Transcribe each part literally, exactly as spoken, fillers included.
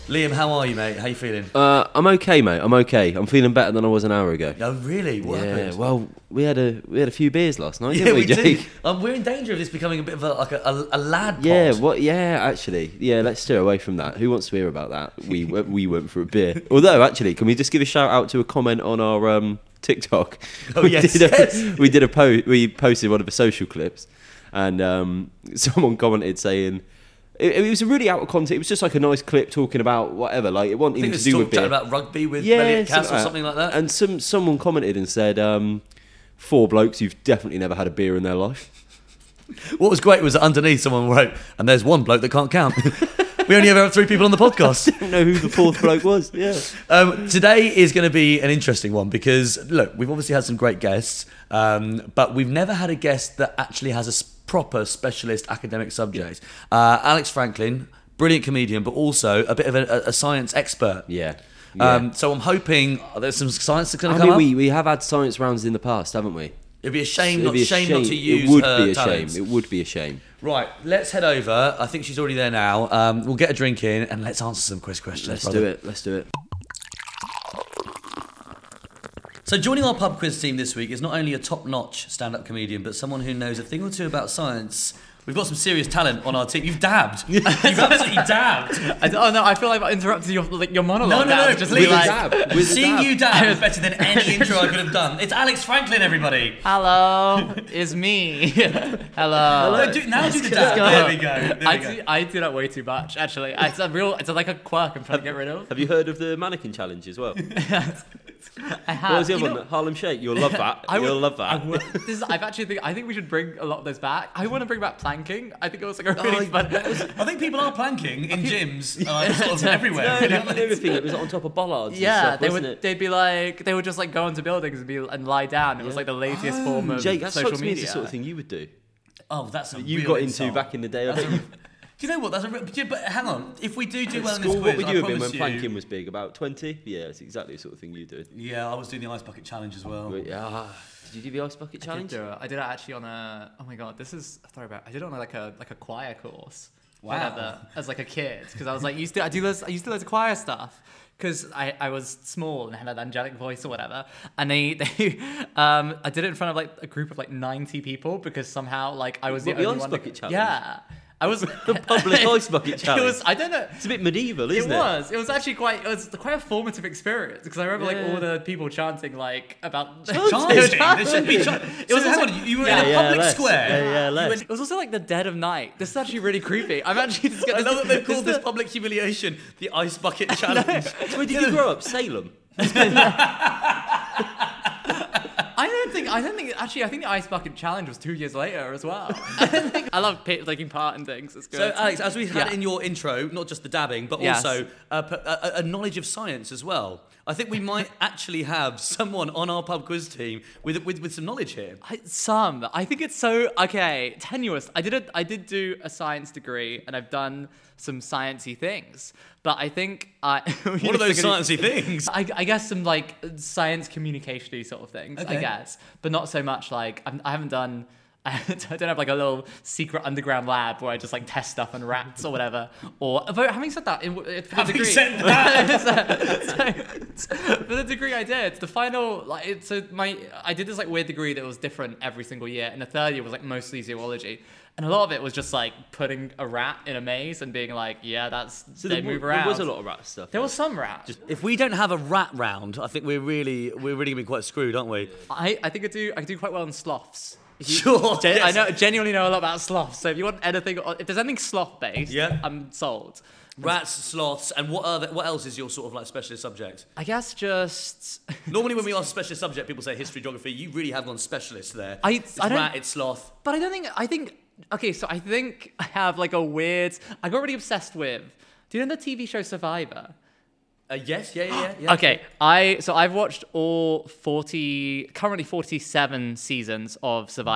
Liam, how are you, mate? How you feeling? Uh, I'm okay, mate. I'm okay. I'm feeling better than I was an hour ago. No, really? What yeah. happened? Well, we had a we had a few beers last night, Yeah, didn't we, we Jake? did. Um, we're in danger of this becoming a bit of a, like a, a, a lad pod. Yeah. What? Yeah. Actually, yeah. Let's steer away from that. Who wants to hear about that? We went- we went for a beer. Although, actually, can we just give a shout out to a comment on our um, TikTok? Oh, we yes, Did a, yes. We did a post. We posted one of the social clips, and um, someone commented saying. It, it was really out of context. It was just like a nice clip talking about whatever. Like it wasn't I think even it to do was with beer. chatting about rugby with Yeah, Elliot Cass or like something like that. And some someone commented and said, um, four blokes who've definitely never had a beer in their life. What was great was that underneath someone wrote, and there's one bloke that can't count. We only ever have three people on the podcast. I don't know who the fourth bloke was. Yeah. Um, today is going to be an interesting one because, look, we've obviously had some great guests, um, but we've never had a guest that actually has a s- proper specialist academic subject. Uh, Alex Franklin, brilliant comedian, but also a bit of a, a science expert. Yeah. yeah. Um, so I'm hoping oh, there's some science that's going I to come mean, up. we, we have had science rounds in the past, haven't we? It'd be a shame, It'd not be a shame, not to use It would her be a talents. shame. It would be a shame. Right, let's head over. I think she's already there now. Um, we'll get a drink in and let's answer some quiz questions. Let's brother. do it. Let's do it. So joining our pub quiz team this week is not only a top-notch stand-up comedian, but someone who knows a thing or two about science. We've got some serious talent on our team. You've dabbed. You've absolutely dabbed. I, oh no, I feel like I interrupted your like, your monologue. No, no, now. no. Just With be a like, dab. With a Seeing dab. you dab is better than any intro I could have done. It's Alex Franklin, everybody. hello, is me. hello. No, do, now do the Let's dab. go. There we go. There we I go. do, I do that way too much. Actually, it's a real. It's like a quirk I'm trying to get rid of. Have you heard of the mannequin challenge as well? I have. What was the You other know, one? Harlem Shake. You'll love that. I would- You'll love that. I would- this is, I've actually think I think we should bring a lot of those back. I want to bring back planking. I think it was like a really Oh, fun. I think people are planking in gyms, uh, sort of everywhere. No, really, the aren't they? other thing, it was on top of bollards. and Yeah, stuff, they wasn't would. It? They'd be like, they would just like go onto buildings and be and lie down. It was Yeah. like the latest form of Jake, that social strikes me as media. the sort of thing you would do. Oh, that's a You real got into insult. back in the day. I That's bet a- you- Do you know what? That's a real, yeah, but hang on. If we do do At well in this school, quiz, what would I you have been promise when you- planking was big? About twenty? Yeah, it's exactly the sort of thing you did. Yeah, I was doing the ice bucket challenge as well. But, yeah. Did you do the ice bucket I did challenge? do it. I did it actually on a. Oh my god, this is a throwback. I did it on like a like a choir course. Wow. Whatever, as like a kid, because I was like used to. I do this. I used to do loads of choir stuff because I, I was small and had an angelic voice or whatever. And they they um I did it in front of like a group of like ninety people because somehow like I was What, the the only ice one. bucket that, challenge? Yeah, I was The public ice bucket It challenge. was. I don't know. It's a bit medieval, It isn't it? was. It was actually quite. It was quite a formative experience because I remember Yeah. like all the people chanting like about Chanting? There should be chan- It was So hang also- on, you were Yeah, in a yeah, public less. square. Yeah, yeah, You less. went- It was also like the dead of night. This is actually really creepy. I'm actually just I gonna. love that they've called this the- public humiliation the ice bucket challenge. Where did you grow up? Salem. I don't think. I don't think. Actually, I think the ice bucket challenge was two years later as well. I don't think. I love pi- taking part in things. It's good. So, Alex, as we've had Yeah. in your intro, not just the dabbing, but Yes. also a, a, a knowledge of science as well. I think we might actually have someone on our pub quiz team with with, with some knowledge here. I, some. I think it's so okay. Tenuous. I did a. I did do a science degree, and I've done some sciencey things. But I think I. What are those sciencey things? I, I guess some like science communication-y sort of things. Okay. I guess, but not so much like I'm, I haven't done. I don't have like a little secret underground lab where I just like test stuff on rats or whatever. Or but having said that, in, for the Having degree, said that, so, so, for the degree I did, the final like it, so my I did this like weird degree that was different every single year, and the third year was like mostly zoology, and a lot of it was just like putting a rat in a maze and being like, yeah, that's So they there, move w- around. there was a lot of rat stuff. There was some rat. if we don't have a rat round, I think we're really we're really gonna be quite screwed, aren't we? I, I think I do I do quite well in sloths. If you- Sure, Gen- I yes. know genuinely know a lot about sloths. So if you want anything, if there's anything sloth based, Yeah. I'm sold. Rats, sloths, and what other what else is your sort of like specialist subject? I guess just Normally, when we ask specialist subject, people say history, geography. You really have gone specialist there. I- it's I don't- rat, it's sloth. But I don't think I think okay. So I think I have like a weird. I got really obsessed with. Do you know the T V show Survivor? Uh, yes, yeah, yeah, yeah. yeah. Okay, I so I've watched all forty, currently forty-seven seasons of Survivor,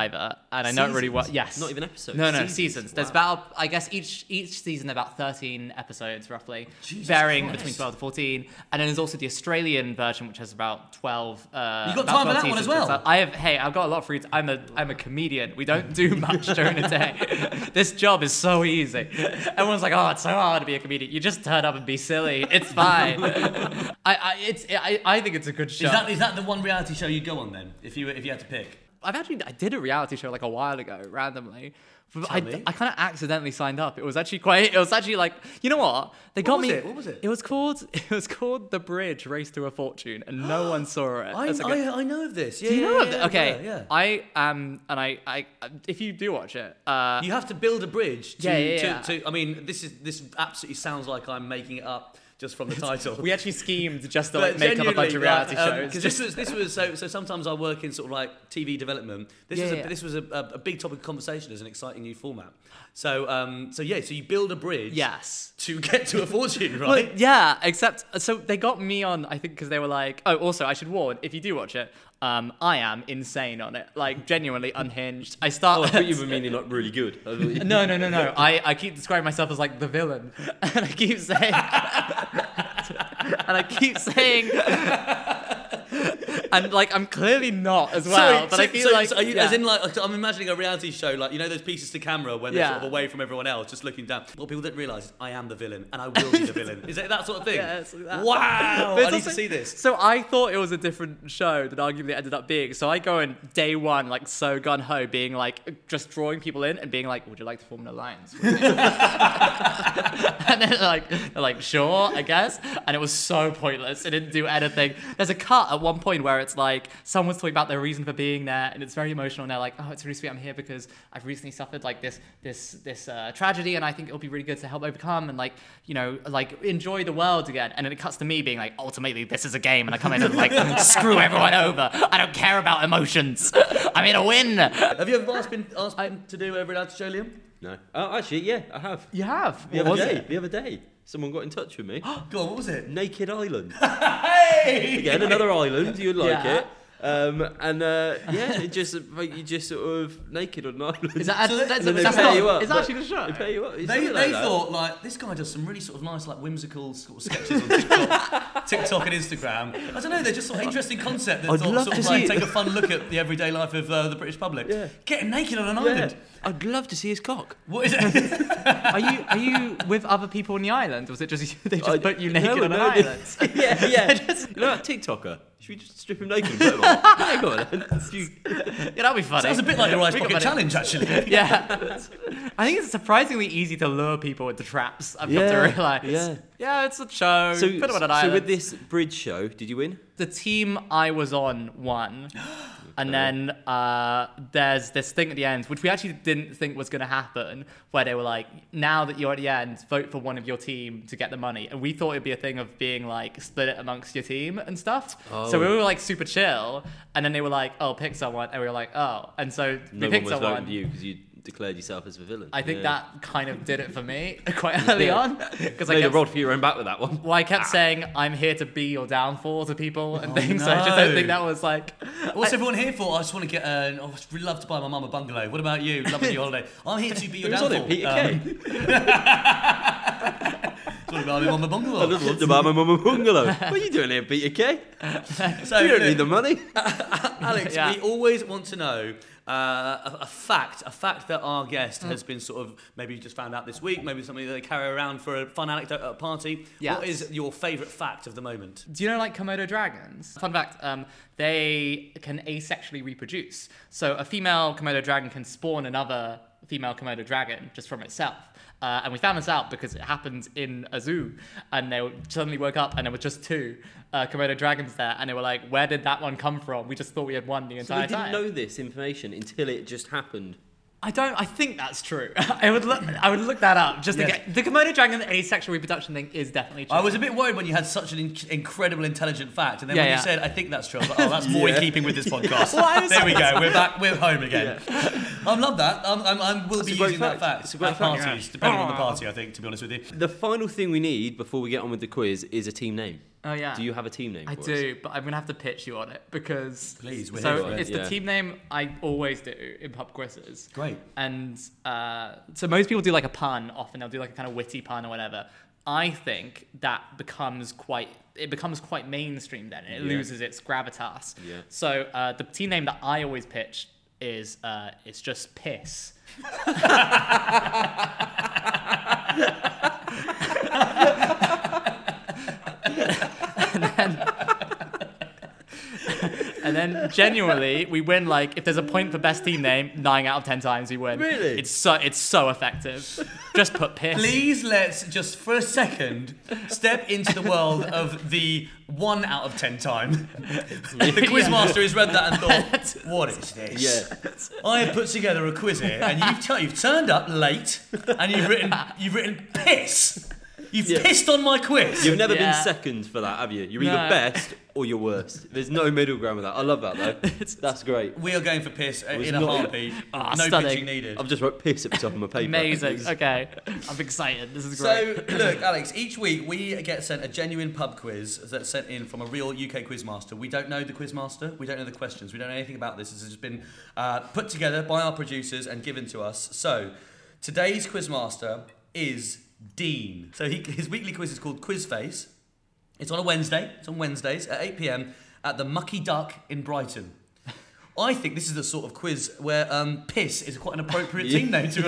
and I know it really well. Seasons? Yes. Not even episodes. No, no, Seasons. seasons. There's Wow. about, I guess, each each season about thirteen episodes roughly, Jesus varying Christ. between twelve to fourteen. And then there's also the Australian version, which has about twelve. Uh, You got about time for twelve that one as seasons. well? So I have. Hey, I've got a lot of free. T- I'm a I'm a comedian. We don't do much during the day. This job is so easy. Everyone's like, oh, it's so hard to be a comedian. You just turn up and be silly. It's fine. I, I it's I, I think it's a good show. Is that is that the one reality show you'd go on then, if you were- if you had to pick? I've actually I did a reality show like a while ago randomly. But Tell I, me. I kind of accidentally signed up. It was actually quite. It was actually like, you know what? They got was me. it? What was it? It was called. It was called The Bridge: Race to a Fortune, and no one saw it. I, That's a good- I, I know of this. Yeah, do you yeah, know? yeah, of the- yeah, okay, yeah, yeah. I am, and I, I, if you do watch it, uh, You have to build a bridge. To, Yeah, yeah, yeah. To, to, I mean, this is this absolutely sounds like I'm making it up just from the title. we actually schemed just to But like make up a bunch of genuinely, reality like, um, shows. 'cause this was this was so so. Sometimes I work in sort of like T V development. This Yeah, was a, yeah. this was a, a, a big topic of conversation as an exciting new format. So um so yeah, so you build a bridge. Yes. To get to a fortune, Well, right? yeah, except so they got me on. I think because they were like, oh, also I should warn if you do watch it, um, I am insane on it, like genuinely unhinged. I start. Oh, I thought you were meaning like really good. I thought you- No, no, no, no. I, I keep describing myself as like the villain, and I keep saying, and I keep saying, and like I'm clearly not as well. Sorry, but so, I feel so- like, so are you, yeah. as in like I'm imagining a reality show, like you know those pieces to camera when they're Yeah. sort of away from everyone else, just looking down. What people don't realise is I am the villain, and I will be the villain. Is it that sort of thing? Yeah, it's like that. Wow! But I it's need also- to see this. So I thought it was a different show than arguably it ended up being. So I go in day one, like so gun ho, being like just drawing people in and being like, "Would you like to form an alliance?" with me?" And then they're like, they're like, "Sure, I guess." And it was so pointless. It didn't do anything. There's a cut at one point where it's like someone's talking about their reason for being there, and it's very emotional. And they're like, "Oh, it's really sweet. I'm here because I've recently suffered like this, this, this uh, tragedy, and I think it'll be really good to help overcome and like, you know, like enjoy the world again." And then it cuts to me being like, "Ultimately, this is a game, and I come in and like screw everyone over. I don't care about emotions. I'm here to win." Have you ever asked been asked been to do a reality show, Liam? No. Oh, actually, yeah, I have. You have. The other day, the other day, someone got in touch with me. Go on, what was it? Naked Island. Hey! Again, another island. You'd like Yeah. it. Um, and uh, yeah, it just like, you just sort of naked on an island. Is that So that's, and then they that's pay not, you up. Is that actually the show? They pay you up. It's They, something they like that. thought like this guy does some really sort of nice like whimsical sort of sketches on TikTok, TikTok and Instagram. I don't know, they're just sort of interesting concept that I'd sort, love sort to of see like it. take a fun look at the everyday life of uh, the British public. Yeah. Getting naked on an Yeah. island. I'd love to see his cock. What is it? Are you are you with other people on the island? Or was it just they just I- put you naked no, on an no, island? yeah, yeah. You know that TikToker? Should we just strip him naked and put him on? Yeah, go on. then. You- Yeah, that'd be funny. Sounds a bit like your Ice We Bucket could put it- Challenge, actually. Yeah, I think it's surprisingly easy to lure people into traps. I've Yeah, come to realise. yeah. yeah, it's a show. So, put them on an so island. with this bridge show, did you win? the team I was on won. And then uh, there's this thing at the end, which we actually didn't think was going to happen, where they were like, now that you're at the end, vote for one of your team to get the money. And we thought it'd be a thing of being like, split it amongst your team and stuff. So we Oh. were like super chill. And then they were like, oh, pick someone. And we were like, oh. And so we No one picked was voting someone. for you because you declared yourself as the villain. I think Yeah. that kind of did it for me quite early Yeah. on. Because I Played a kept, rod for your own back with that one. well, I kept saying, I'm here to be your downfall to people and Oh, things. So I just don't no. think that was like... What's everyone here for? I just want to get. Uh, I would really love to buy my mum a bungalow. What about you? Loving your holiday. I'm here to be your Who's on downfall. it? Peter Um, Kay. What about my mum a I'd bungalow? just love to buy my mum a bungalow. What are you doing here, Peter Kay? So, You don't look, need the money. Alex, Yeah. we always want to know uh, a, a fact, a fact that our guest has been sort of maybe you just found out this week, maybe something that they carry around for a fun anecdote at a party. Yes. What is your favourite fact of the moment? Do you know like Komodo dragons? Fun fact, um, they can asexually reproduce. So a female Komodo dragon can spawn another female Komodo dragon just from itself. Uh, and we found this out because it happened in a zoo. And they suddenly woke up and there were just two uh, Komodo dragons there. And they were like, where did that one come from? We just thought we had one the So entire they didn't time. know this information until it just happened. I don't. I think that's true. I would look. I would look that up just to Yes. get the Komodo dragon asexual reproduction thing is definitely true. I was a bit worried when you had such an in- incredible, intelligent fact, and then Yeah, when yeah. you said, "I think that's true," I was like, "Oh, that's more in Yeah. keeping with this podcast." Well, I was- There we go. We're back. We're home again. I love that. I'm, I'm, I will That's be a great using that fact. fact It's a great at fact. parties, depending on the party, I think, to be honest with you. The final thing we need before we get on with the quiz is a team name. Oh yeah. Do you have a team name? I for do, but I'm gonna have to pitch you on it because Please, we're so here for it. it's Yeah. the team name I always do in pub quizzes. Great. And uh, so most people do like a pun. Often they'll do like a kind of witty pun or whatever. I think that becomes quite it becomes quite mainstream then. It Yeah. loses its gravitas. Yeah. So uh, the team name that I always pitch is uh, it's just piss. and then and then genuinely we win. Like if there's a point for best team name, nine out of ten times we win. Really? It's so it's so effective. Just put piss. Please let's just for a second step into the world of the one out of ten time. The quizmaster has read that and thought, "What is this? Yeah. I have put together a quiz here, and you've t- you've turned up late, and you've written you've written piss. You've Yeah. pissed on my quiz." You've never Yeah. been second for that, have you? You're No. either best or you're worst. There's no middle ground with that. I love that though. That's great. We are going for piss uh, was in a not- heartbeat. Ah, no stunning. pitching needed. I've just wrote piss at the top of my paper. Amazing. Okay, I'm excited. This is great. So, look, Alex, each week we get sent a genuine pub quiz that's sent in from a real U K quizmaster. We don't know the quizmaster, we don't know the questions, we don't know anything about this. This has just been uh, put together by our producers and given to us. So, today's quizmaster is Dean. So, he, his weekly quiz is called Quiz Face. It's on a Wednesday, it's on Wednesdays at eight p.m. at the Mucky Duck in Brighton. I think this is the sort of quiz where um, piss is quite an appropriate team name to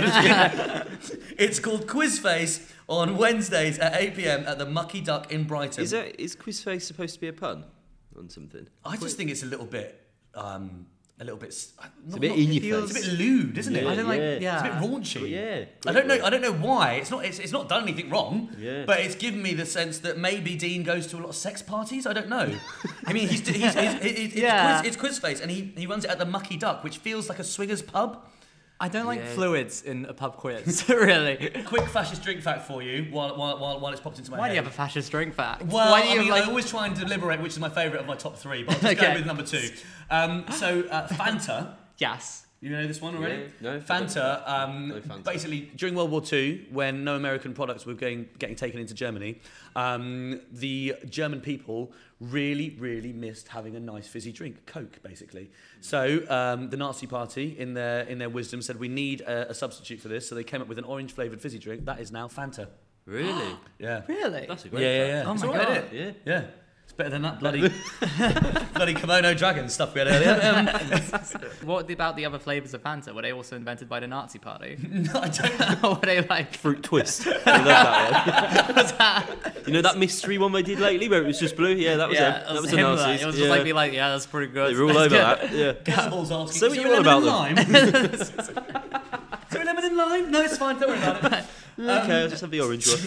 us. It's called Quiz Face on Wednesdays at eight p.m. at the Mucky Duck in Brighton. Is that is Quizface supposed to be a pun on something? I just think it's a little bit, um, a little bit. s- Not, a bit not- in your feels face. It's a bit lewd, isn't it? I don't like. Yeah. Yeah. It's a bit raunchy. Yeah. I don't know. I don't know why. It's not. It's, it's not done anything wrong. Yeah. But it's given me the sense that maybe Dean goes to a lot of sex parties. I don't know. I mean, he's, he's, he's, he's, it's, Yeah. quiz, it's Quiz Face, and he, he runs it at the Mucky Duck, which feels like a swingers pub. I don't like Yeah. fluids in a pub quiz. Really. Quick fascist drink fact for you, while while while, while it's popped into my Why do head. you have a fascist drink fact? Well, Why do I you mean, like? I always try and deliberate which is my favourite of my top three, but I'll just Okay. go with number two. Um, so uh, Fanta. Yes. You know this one already? Yeah, no, Fanta, um, no Fanta. basically, during World War Two, when no American products were getting, getting taken into Germany, um, the German people really, really missed having a nice fizzy drink, Coke, basically. So um, the Nazi Party, in their in their wisdom, said we need a, a substitute for this, so they came up with an orange-flavoured fizzy drink. That is now Fanta. Really? Yeah. Really? That's a Yeah, great yeah, fact. yeah. Oh It's my all right, God. isn't it? Yeah. Yeah. It's better than that bloody bloody kimono dragon stuff we had earlier. Um, What about the other flavors of Fanta? Were they also invented by the Nazi Party? no, I don't know. Or were they like? Fruit twist. I love that one. You know that mystery one they did lately where it was just blue? Yeah, that was Yeah, them. it That was was the him, like, Nazis. It was yeah. just like be like, yeah, that's pretty good. They were all That's over good. that. Yeah. Gazaball's asking, So is what there you a on lemon about and lime? Is there a lemon and lime? No, it's fine, don't worry about it. Okay, I'll just have the orange one.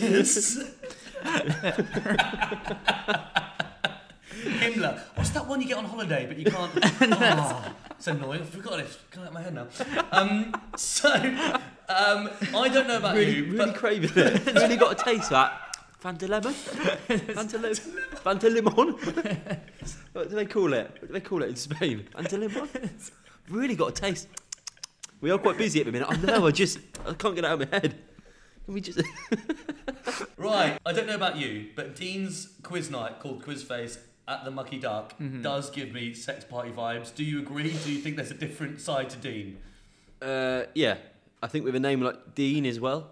Himmler. What's that one you get on holiday but you can't... Oh, it's annoying. I forgot it. Can't out of my head now. Um, so, um, I don't know about Really, you, really but craving it. Really got a taste of that. Fanta lemon? Fanta, li- Fanta limon? What do they call it? What do they call it in Spain? Fanta limon? Really got a taste. We are quite busy at the minute. I know, I just... I can't get it out of my head. Can we just... right, I don't know about you, but Dean's quiz night called Quiz Face at the Mucky Duck does give me sex party vibes. Do you agree? Do you think there's a different side to Dean? Uh, yeah. I think with a name like Dean as well.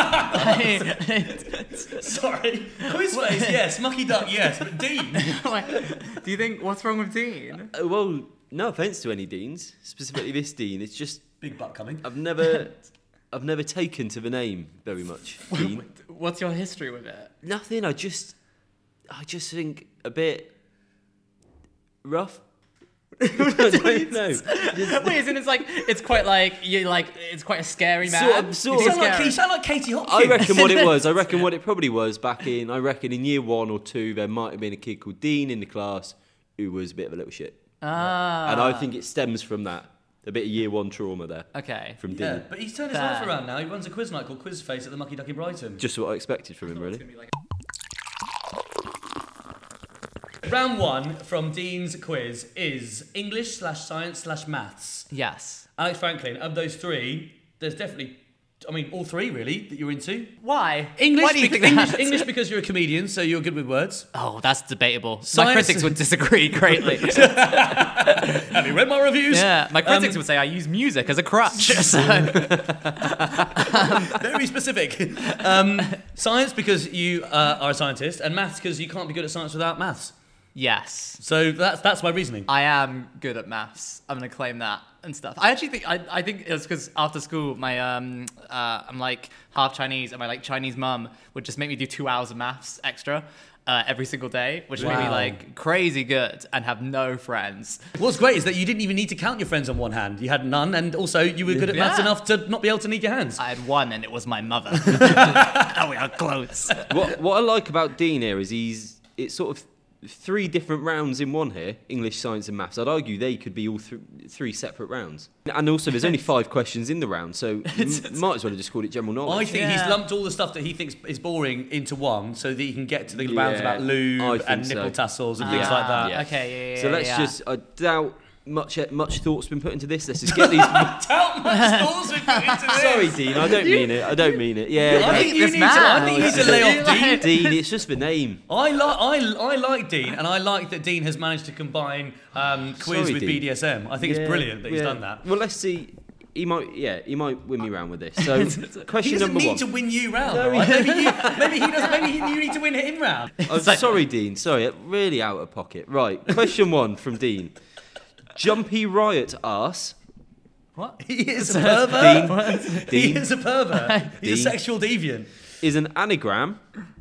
Sorry. Quiz Face, yes. Mucky Duck, yes. But Dean? Do you think what's wrong with Dean? Uh, well, no offence to any Deans, specifically this Dean. It's just Big butt coming. I've never, I've never taken to the name very much. Dean. What's your history with it? Nothing. I just, I just think a bit rough. I don't know. Just- Wait, isn't it like it's quite like you like it's quite a scary man? Sort of- sort You of. sound, like, Scary. you sound like Katie Hopkins. I reckon what it was. I reckon what it probably was back in. I reckon in year one or two there might have been a kid called Dean in the class who was a bit of a little shit, Ah. and I think it stems from that. A bit of year one trauma there Okay. from Yeah, Dean. but he's turned his Fair. life around now. He runs a quiz night called Quiz Face at the Mucky Duck in Brighton. Just what I expected from him, really. round one from Dean's quiz is English slash science slash maths. Yes. Alex Franklin, of those three, there's definitely, I mean, all three really that you're into. Why? English, Why do you beca- think English, that? English because you're a comedian, so you're good with words. Oh, that's debatable. Science- My critics would disagree greatly. Have you read my reviews? Yeah, my critics Um, would say I use music as a crutch. So. Very specific. Um, science because you uh, are a scientist, and maths because you can't be good at science without maths. Yes. So that's that's my reasoning. I am good at maths. I'm gonna claim that and stuff. I actually think I, I think it was because after school, my um uh, I'm like half Chinese, and my like Chinese mum would just make me do two hours of maths extra uh, every single day, which made me Wow. like crazy good and have no friends. What's great is that you didn't even need to count your friends on one hand. You had none, and also you were good at maths Yeah. enough to not be able to need your hands. I had one, and it was my mother. Oh, we are close. What what I like about Dean here is he's it's sort of three different rounds in one here: English, science, and maths. I'd argue they could be all th- three separate rounds. And also, there's only five questions in the round, so m- might as well have just called it general I knowledge. think he's Yeah. lumped all the stuff that he thinks is boring into one, so that he can get to the Yeah, rounds about I lube think and so. nipple tassels and things Ah, like that. Yeah. Okay, yeah, yeah. So let's yeah. just. I doubt much much thought's been put into this. Let's just get these. How much thoughts we put into this? Sorry, Dean. I don't mean it. I don't mean it. Yeah. I but- think you This need man. to. I think you need to lay off Dean. Dean, it's just the name. I like I, I like Dean, and I like that Dean has managed to combine um, quiz Sorry, with Dean. B D S M. I think Yeah, it's brilliant that he's yeah. done that. Well, let's see. He might, yeah, he might win me round with this. So, He question doesn't number need one. to win you round. No, all right? Maybe you, maybe he doesn't. Maybe you need to win him round. Oh, sorry, Dean. Sorry, really out of pocket. Right, question one from Dean. Jumpy Riot asks, What? He is a pervert. Dean, He Dean is a pervert. He's a Dean. sexual deviant. is an anagram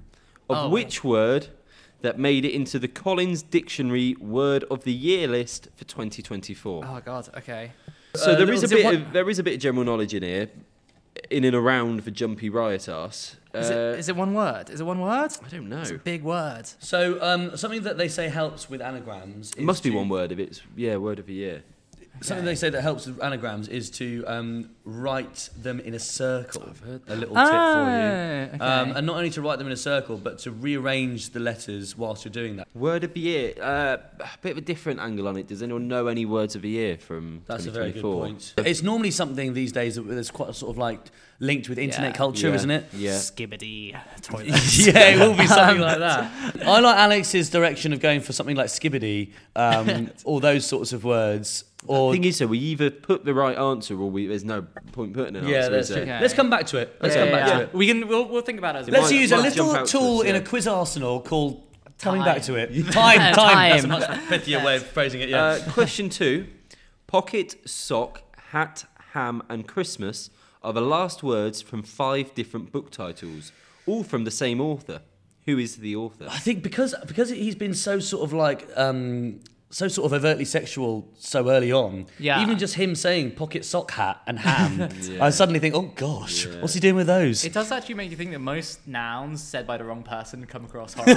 of Oh. which word that made it into the Collins Dictionary Word of the Year list for twenty twenty-four. Oh god. Okay. So Uh, there is a is it bit one- of there is a bit of general knowledge in here, in and around the Jumpy Riot asks. Is Uh, it is it one word? Is it one word? I don't know. It's a big word. So um, something that they say helps with anagrams. It is must be to- one word if it's yeah, word of the year. Something they say that helps with anagrams is to um, write them in a circle. I've heard A little tip for Ah, you. Um, and not only to write them in a circle, but to rearrange the letters whilst you're doing that. Word of the year. Uh, a bit of a different angle on it. Does anyone know any words of the year from That's a very good twenty twenty-four? point. It's normally something these days that there's quite a sort of like linked with internet Yeah. culture, Yeah. isn't it? Yeah. Skibbity toilet. Yeah, it will be something like that. I like Alex's direction of going for something like skibbity, um, all those sorts of words. Or The thing is, though, we either put the right answer or we, there's no point putting an yeah, answer. that's is true. there? Okay. Let's come back to it. Let's Yeah, come back yeah. to it. We can. We'll, we'll think about it as It well. Let's might- use a might jump little out to tool us, in a yeah. quiz arsenal called coming Time. back to it. Time, time. That's a Time. much pithier way of phrasing it. Yeah. Uh, question two. Pocket, sock, hat, ham, and Christmas are the last words from five different book titles, all from the same author. Who is the author? I think because because he's been so sort of like um, so sort of overtly sexual so early on. Yeah. Even just him saying pocket sock hat and ham, I suddenly think, oh gosh, what's he doing with those? It does actually make you think that most nouns said by the wrong person come across horribly.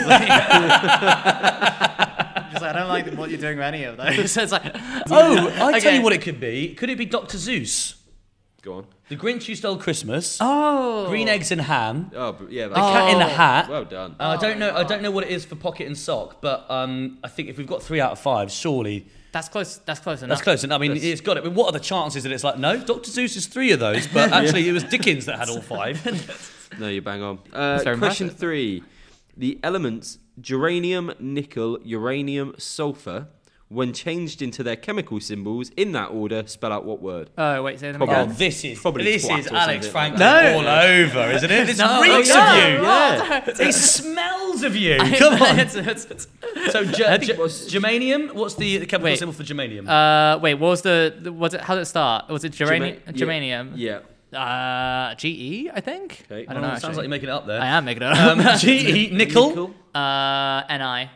Just like, I don't like what you're doing with any of those. So it's like, Oh, I tell Okay. you what it could be. Could it be Doctor Zeus? Go on. The Grinch Who Stole Christmas. oh, Green eggs and ham. Oh, but yeah, A that's cat in a Oh. hat. well done. Uh, I don't know. I don't know what it is for pocket and sock, but um, I think if we've got three out of five, surely That's close. That's close enough. that's close. And I mean, it's got it. But what are the chances that it's like no? Doctor Zeus is three of those, but actually it was Dickens that had all five. No, you're bang on. Uh, very question impressive. three. The elements geranium, nickel, uranium, sulfur, when changed into their chemical symbols in that order, spell out what word? Oh wait, say them Oh, again. this is Probably this twat is or Alex something Franklin like all over, isn't it? This No, reeks oh, of yeah, you. Yeah. It smells of you. Come on. It's- it's- it's- So, ge- I think ge- it was- germanium. What's the chemical Wait. symbol for germanium? uh, wait, what was the? the- Was it? How did it start? Was it gerani- Germa- yeah. germanium? Yeah. Uh, G E, I think. Okay. I don't Oh, know. it sounds like actually. you're making it up there. I am making it up. Um, G E nickel. uh, N I.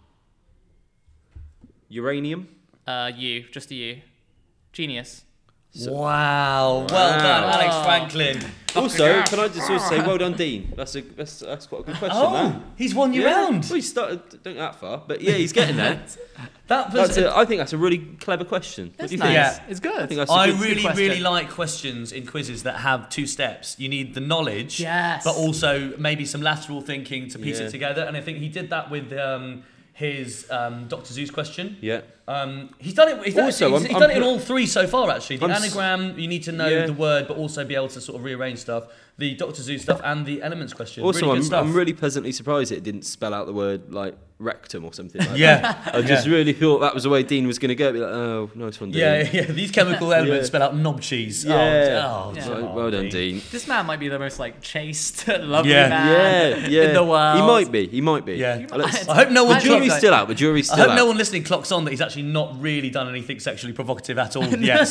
Uranium. Uh, U, just a U. Genius. Wow. Well done, Wow. Alex Franklin. Also, can I just also say well done, Dean? That's a that's, that's quite a good question. Oh, that. he's won you Yeah. round. Well, he started don't go that far, but yeah, he's getting there. That was. That's a, I think that's a really clever question. What It's do you nice. think? Yeah. It's good. I think that's a I good, really, question. really like questions in quizzes that have two steps. You need the knowledge, Yes. but also maybe some lateral thinking to piece Yeah. it together. And I think he did that with um, his um, Doctor Zeus question. Yeah. Um, he's done it. He's done, Also, it, he's, I'm- he's done I'm it in pre- all three so far. Actually, the I'm s- anagram. You need to know Yeah. the word, but also be able to sort of rearrange stuff. The Doctor Zeus stuff and the elements question. Also, really good I'm, stuff. I'm really pleasantly surprised it didn't spell out the word like rectum or something like Yeah. that. I just yeah. really thought that was the way Dean was going to go. Be like, oh, nice one, Dean. Yeah, yeah. These chemical elements Yeah. spell out knob cheese. Yeah. Oh, oh, Yeah. Well, well done, Dean. This man might be the most like chaste, lovely Yeah. man Yeah, yeah. in the world. He might be. He might be. Yeah. Let's- I hope no one. I the think jury's so. still out. The jury's I still hope out. no one listening clocks on that he's actually not really done anything sexually provocative at all yet. yeah,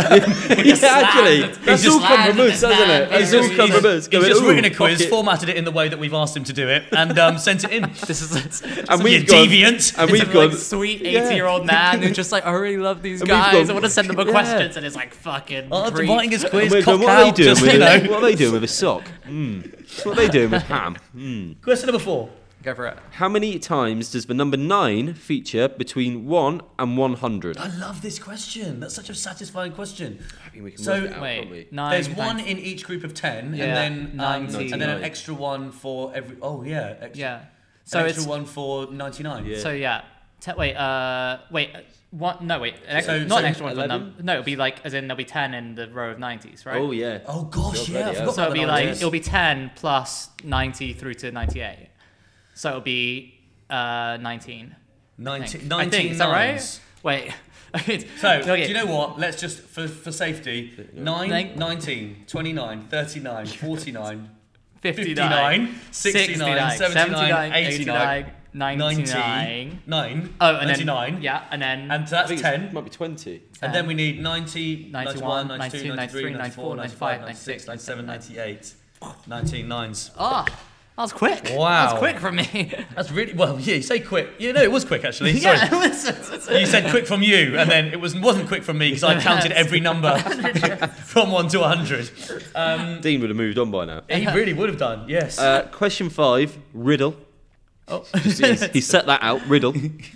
actually, landed- that's he's all just come from landed us, this hasn't man. it? It's He's all just- come he's- from us. He's Going, just "Ooh, written a quiz, fuck it." formatted it in the way that we've asked him to do it, and um, sent it in. This is and You we've gone, deviant. and It's we've a, like gone. sweet Yeah. eighty-year-old man who's just like, I really love these And we've guys. gone- I want to send them a Yeah. questions, and it's like fucking. Oh, creep. writing his and quiz, we're cock going, what are they out, doing just, with you know. a, what are they doing with a sock? Mm. What are they doing with ham? Mm. Question number four. Go for it. How many times does the number nine feature between one and one hundred? I love this question. That's such a satisfying question. I think we can So- work it out, can't we? Wait, nine. There's times- one in each group of ten, Yeah, and then um, nineteen. and then an extra one for every. Oh yeah, extra, Yeah. an So extra it's one for ninety-nine. Yeah. so yeah. Te- wait. Uh. Wait. uh, One. No. Wait. An extra, So- not so an extra one for eleven? num- No. It'll be like as in there'll be ten in the row of nineties, right? Oh yeah. Oh gosh, God, yeah. I bloody forgot hell. So it'll about be the like nineties. it'll be ten plus ninety through to ninety-eight. So it'll be uh nineteen. I Ninety- think. I think. Is that nines. right? Wait. So, Okay. do you know what? Let's just, for, for safety, nine, Nine- nineteen, twenty-nine, thirty-nine, forty-nine, fifty-nine, fifty-nine, sixty-nine, seventy-nine, eighty-nine, ninety-nine. nine, Oh, and ninety-nine. then yeah, and then And so I that's think it's- ten. might be twenty. And then we need ninety, ninety-one, ninety-one, ninety-two, ninety-three, ninety-four, ninety-five, ninety-six, ninety-seven, ninety-eight, nineteen nines. ah, that was quick. Wow. that was quick from me. That's really, well, yeah, you say quick. You know, it was quick actually. Sorry. yeah, it was, it was- You said quick from you, and then it was, wasn't quick from me because I counted every number from one to one hundred. Um, Dean would have moved on by now. he really would have done, yes. Uh, question five, riddle. Oh. He set that out, riddle.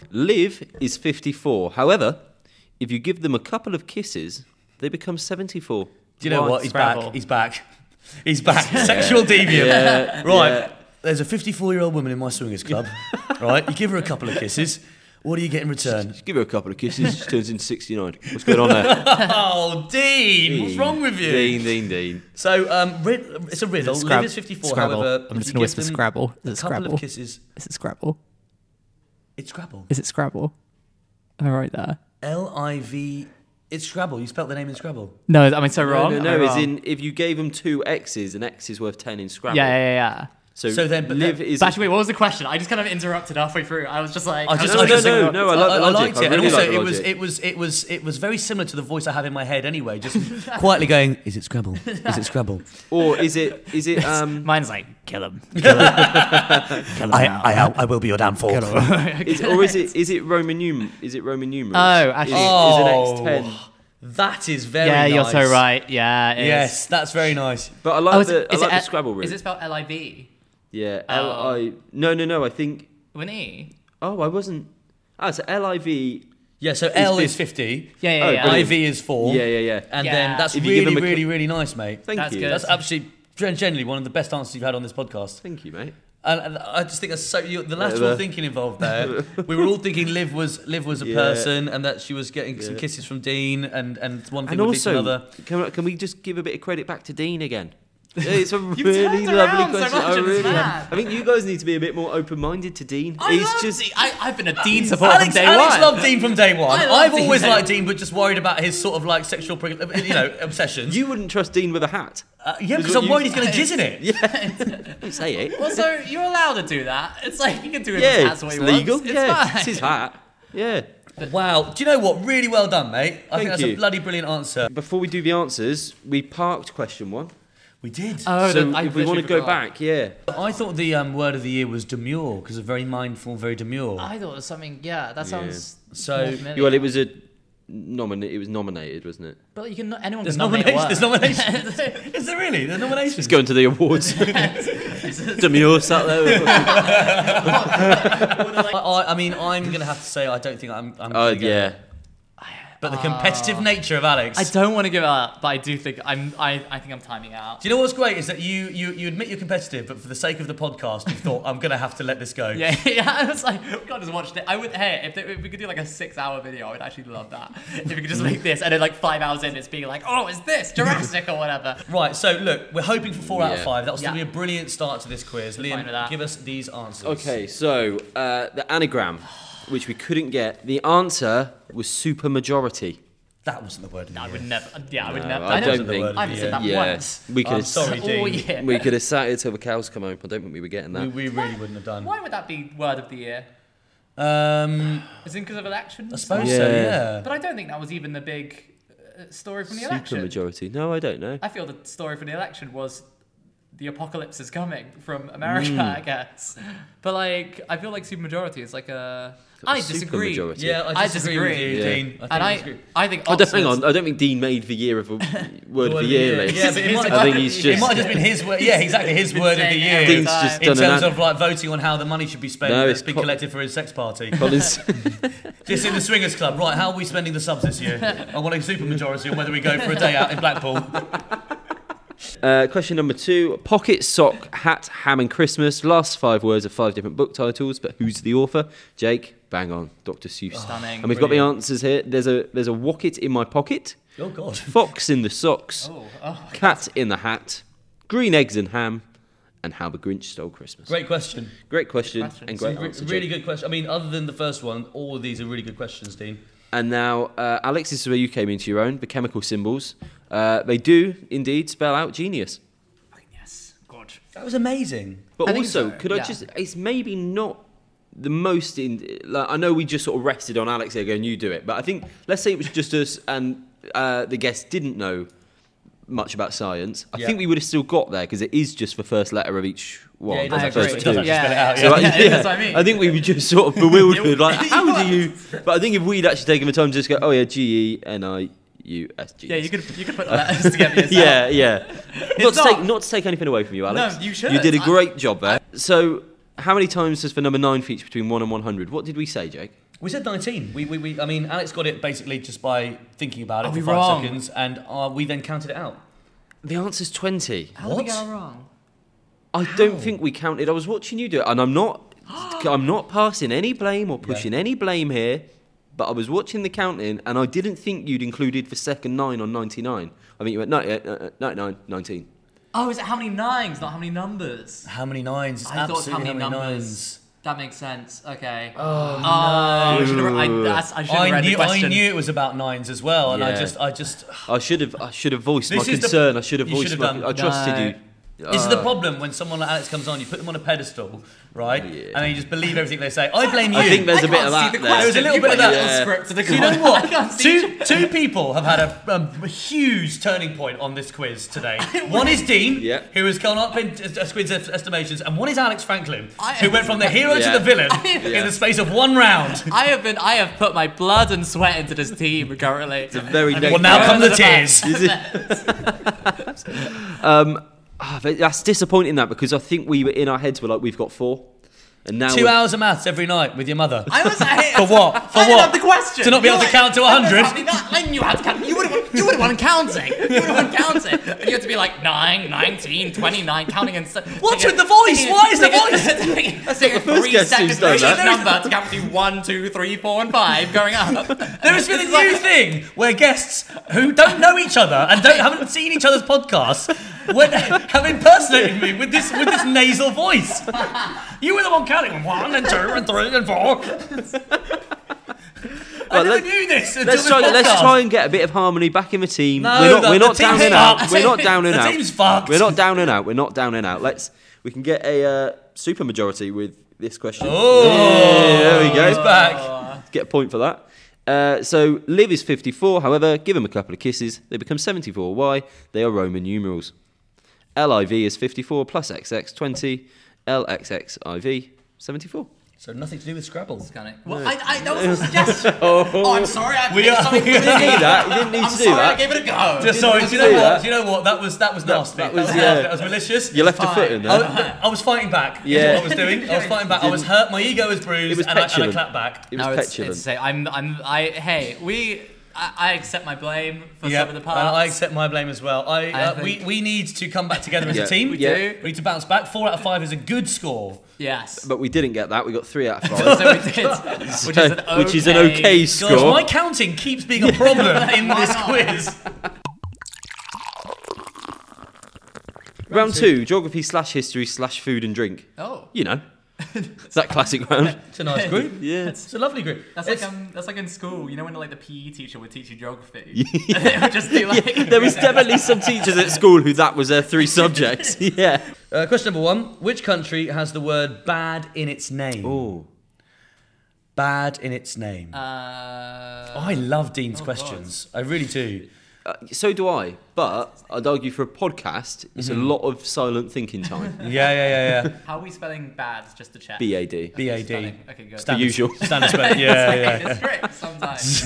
Liv is fifty-four. However, if you give them a couple of kisses, they become seventy-four. Do you know Why? what? He's Scrabble. back. He's back. He's back. Sexual deviant. Yeah, Right. yeah. There's a fifty-four-year-old woman in my swingers club. Right. You give her a couple of kisses. What do you get in return? Just give her a couple of kisses, she turns into sixty-nine. What's going on there? Oh, Dean! What's wrong with you? Dean, Dean, Dean. So, um, rid- it's a riddle. Is it Liv Scrab- is fifty-four. Scrabble? However, I'm if just you gonna give whisper them Scrabble. Is a it couple Scrabble? of kisses. Is it Scrabble? It's Scrabble. Is it Scrabble? Am I right there? L I V. It's Scrabble. You spelt the name in Scrabble. No, am I so wrong? No, Am no, I no. As wrong? in, if you gave them two X's, an X is worth ten in Scrabble. Yeah, yeah, yeah. So, So then- but Liv then- is. But actually, wait, what was the question? I just kind of interrupted halfway through. I was just like, I just, no, I no, just, no, no, I like the logic. liked I it, and really also like the it was, logic. it was, it was, it was very similar to the voice I have in my head anyway, just quietly going, "Is it Scrabble? Is it Scrabble?" Or is it? Is it? Um. mine's like, kill him. Kill him. Kill him I, now. I, I will be your downfall. Is, or is it? Is it Roman num? Is it Roman numerals? Oh, actually- is, Oh. is an X ten? That is very yeah, nice. you're so right. Yeah, it is. Yes, that's very nice. But I like Oh, is the it, I is like it the L- Scrabble route. Is it spelled L I V? Yeah, Oh. L I. No, no, no. I think. With an E? Oh, I wasn't. Ah, so L I V. Yeah, so L is fif- fifty, Yeah, yeah, Oh, yeah. brilliant. I V is four, Yeah, yeah, yeah. and Yeah. then that's If you really, give them a really, cl- really nice, mate. Thank That's you. good. That's actually gen- generally one of the best answers you've had on this podcast. Thank you, mate. And, and I just think that's so you, the lateral Whatever. thinking involved there. We were all thinking Liv was Liv was a Yeah. person, and that she was getting some Yeah. kisses from Dean, and and one thing And would lead to also, another. can, we- can we just give a bit of credit back to Dean again? Yeah, it's a You've really turned lovely around so question. much, I it's really mad. have. I think you guys need to be a bit more open-minded to Dean. I He's love just. Dean. I, I've been a Dean supporter Alex, from day Alex one. loved Dean from day one. I love I've Dean always day liked one. Dean, but just worried about his sort of like sexual, pre- you know, obsessions. You wouldn't trust Dean with a hat. uh, yeah, Is because what I'm you- worried he's going to jizz in it. Yeah, don't say it. Well, so you're allowed to do that. It's like you can do it. Yeah, That's what it's he legal. wants. It's yeah, fine. it's his hat. Yeah. Wow. Do you know what? Really well done, mate. I Thank think that's you. a bloody brilliant answer. Before we do the answers, we parked question one. We did. Oh, so the- I if we want to literally go forgot. back, yeah. I thought the um, word of the year was demure because of very mindful, very demure. I thought it was something. Yeah, that sounds. So- more familiar. Well, it was a nomin- It was nominated, wasn't it? But you can. Anyone There's can nominate nominations. a word. There's nominations. Is there really? There's nominations. Let's go into the awards. Demure sat there. I, I, I mean, I'm going to have to say I don't think I'm. I'm Oh gonna get yeah. it. but the competitive nature of Alex. I don't want to give up, but I do think I'm. I, I think I'm timing out. Do you know what's great is that you, you you admit you're competitive, but for the sake of the podcast, you thought I'm gonna have to let this go. Yeah, yeah. I was like, we can't just watch it. I would. Hey, if, they, if we could do like a six-hour video, I would actually love that. If we could just make this, and then like five hours in, it's being like, oh, is this Jurassic or whatever? Right. So look, we're hoping for four out of Yeah. five. That was Yeah. gonna be a brilliant start to this quiz. Fine with Liam, that. give us these answers. Okay, so uh, the anagram, which we couldn't get, the answer was supermajority. That wasn't the word. Of the I year. would never. Yeah, I would No, never. I I don't don't think- I haven't said that Yeah, once. we could I'm have sorry, Oh Dean. yeah. we could have sat here till the cows come home. I don't think we were getting that. We, we really wouldn't have done. Why would that be word of the year? Um, Is it because of elections? I suppose Yeah. so. Yeah. But I don't think that was even the big uh, story from the election. Supermajority. No, I don't know. I feel the story from the election was the apocalypse is coming from America, Mm. I guess. But like, I feel like supermajority is like a. I disagree. Supermajority. Yeah, I I disagree, disagree. with you, Yeah. Dean. I think And I I, disagree. I think. I don't, hang Oxford's- on, I don't think Dean made the year of a word of the year list. Yeah, but it might, I think he's it just. might have just been his word. Yeah, exactly, his Been word of the saying year. every Dean's time. just In done an terms ad- of like voting on how the money should be spent, No, that's it's been co- collected for his sex party. Colin's, Just in the swingers club, right? How are we spending the subs this year? I want a supermajority on whether we go for a day out in Blackpool. uh, question number two: Pocket Sock Hat Ham and Christmas. Last five words of five different book titles, but who's the author? Jake, bang on, Doctor Seuss. Stunning. And we've got the Brilliant. answers here. There's a there's a wocket in my pocket, Oh God. fox in the socks, Oh, oh. cat in the hat, green eggs and ham, and how the Grinch stole Christmas. Great question. Great question, question. and great Re- answer. really Jake. good question. I mean, other than the first one, all of these are really good questions, Dean. And now, uh, Alex, this is where you came into your own. The chemical symbols, uh, they do indeed spell out genius. Yes. God. That was amazing. But I think also, so, could I yeah. just? It's maybe not the most in. Like, I know we just sort of rested on Alex here, going, "You do it." But I think let's say it was just us, and uh, the guest didn't know much about science. I Yeah. think we would have still got there because it is just the first letter of each one. Yeah, it the does I actually- first agree. it does two. actually spell it out, So I, yeah, yeah, that's what I mean. I think we were just sort of bewildered, like, how do you? But I think if we'd actually taken the time to just go, oh yeah, G E N I U S G. Yeah, you could you could put the letters together yourself. Yeah, yeah. Not to, not. take, not to take anything away from you, Alex. No, you should. You did a I- great job there. So, how many times does the number nine feature between one and one hundred? What did we say, Jake? We said nineteen. We, we, we, I mean, Alex got it basically just by thinking about it Are for we five wrong? seconds, and uh, we then counted it out. The answer's twenty. How did we What? get it wrong? I don't think we counted. I was watching you do it, and I'm not. I'm not passing any blame or pushing any blame here. But I was watching the counting, and I didn't think you'd included the second nine on ninety-nine. I think you went ninety-eight, uh, ninety-nine, nineteen. Oh, is it how many nines, not how many numbers? How many nines? It's I thought absolutely how many how many numbers. nines. That makes sense. Okay. Oh, Oh, I should have. I, that's- I should have I read knew, the question. I knew it was about nines as well, and I Yeah. just, I just. I should have. I should have voiced This my is the- concern. I should have you voiced should my. have done- I trusted No. you. This is the Uh, problem when someone like Alex comes on, you put them on a pedestal, right? Yeah. And then you just believe everything they say. I blame you. I think there's I a bit can't of see that the there. question. There's a little You bit put of a that. little script to the Do you know corner. what? I can't see Two, two people have had a, um, a huge turning point on this quiz today. One is Dean, Yeah. who has gone up in uh, Squid's estimations, and one is Alex Franklin, I- who went from the hero Yeah. to the villain Yeah. in the space of one round. I have been. I have put my blood and sweat into this team currently. It's a very I negative. Well, now Yeah. come the Yeah. tears. Is it? um, ah, but that's disappointing that because I think we were in our heads. We're like, we've got four, and now Two we're- hours of maths every night with your mother. I was I, For what? For I didn't what? have the question. To not be able to You're count to like- one hundred? I, mean, I knew how to count. You would have. You would have won counting. You would have won counting. And you had to be like nine, nineteen, twenty-nine, counting and. What's with the voice? Why is the voice? That's like a first three guest second who's done version that. number to count to one, two, three, four, and five going up. There has been a new thing where guests who don't know each other and don't haven't seen each other's podcasts when, have impersonated me with this with this nasal voice. You were the one counting one and two and three and four. I Right, never let- knew this until Let's this try. podcast. Let's try and get a bit of harmony back in the team. No, we're not. the- we're the not down team's and out. fucked. We're not down and The out. team's fucked. We're not down and out. We're not down and out. Let's. We can get a uh, super majority with this question. Oh, Yeah, there we go. He's back. Get a point for that. Uh, so Liv is fifty-four. However, give him a couple of kisses, they become seventy-four. Why? They are Roman numerals. L I V is fifty-four plus X X twenty. L X X I V seventy-four. So nothing to do with Scrabble. Well, I, I, that was a suggestion. oh, I'm sorry. I We picked are- something we are- completely You didn't need that. You didn't need I'm to do sorry, I that. gave it a go. Just sorry. Do you know do what? that. Do you know what? That was that was nasty. that That was, was, yeah. nasty. That was malicious. You left a fine. foot in I, there. was- I was fighting back. Yeah. Yeah. What I was doing. I was fighting back. I was hurt. My ego was bruised. It was and, I, and I petulant. clapped back. It was no, it's, petulant. it's say I'm I'm I hey we I, I accept my blame for Yeah, some of the and parts. I accept my blame as well. I, I uh, think- we we need to come back together as Yeah. a team. We Yeah. do. We need to bounce back. Four out of five is a good score. Yes. But we didn't get that. We got three out of five. So we did, which is an okay. Which is an okay Gosh, score. my counting keeps being a problem in Why this not? quiz. Round two, geography slash history slash food and drink. Oh, You know, that classic round. It's a nice group. Yeah. It's a lovely group. that's It's- like um, that's like in school. You know when like the P E teacher would teach you geography, and they would just do like. There was definitely some teachers at school who that was their three subjects. Yeah. uh, question number one: which country has the word "bad" in its name? Oh. Bad in its name. Uh, oh, I love Dean's oh, questions. I really do. Uh, so do I, but I'd argue for a podcast, it's Mm-hmm. a lot of silent thinking time. Yeah, yeah, yeah, yeah. how are we spelling bad? Just to check. B A D. B A D. Spelling. Okay, good. The usual. Standard spelling. Yeah, yeah, yeah. It's tricks sometimes.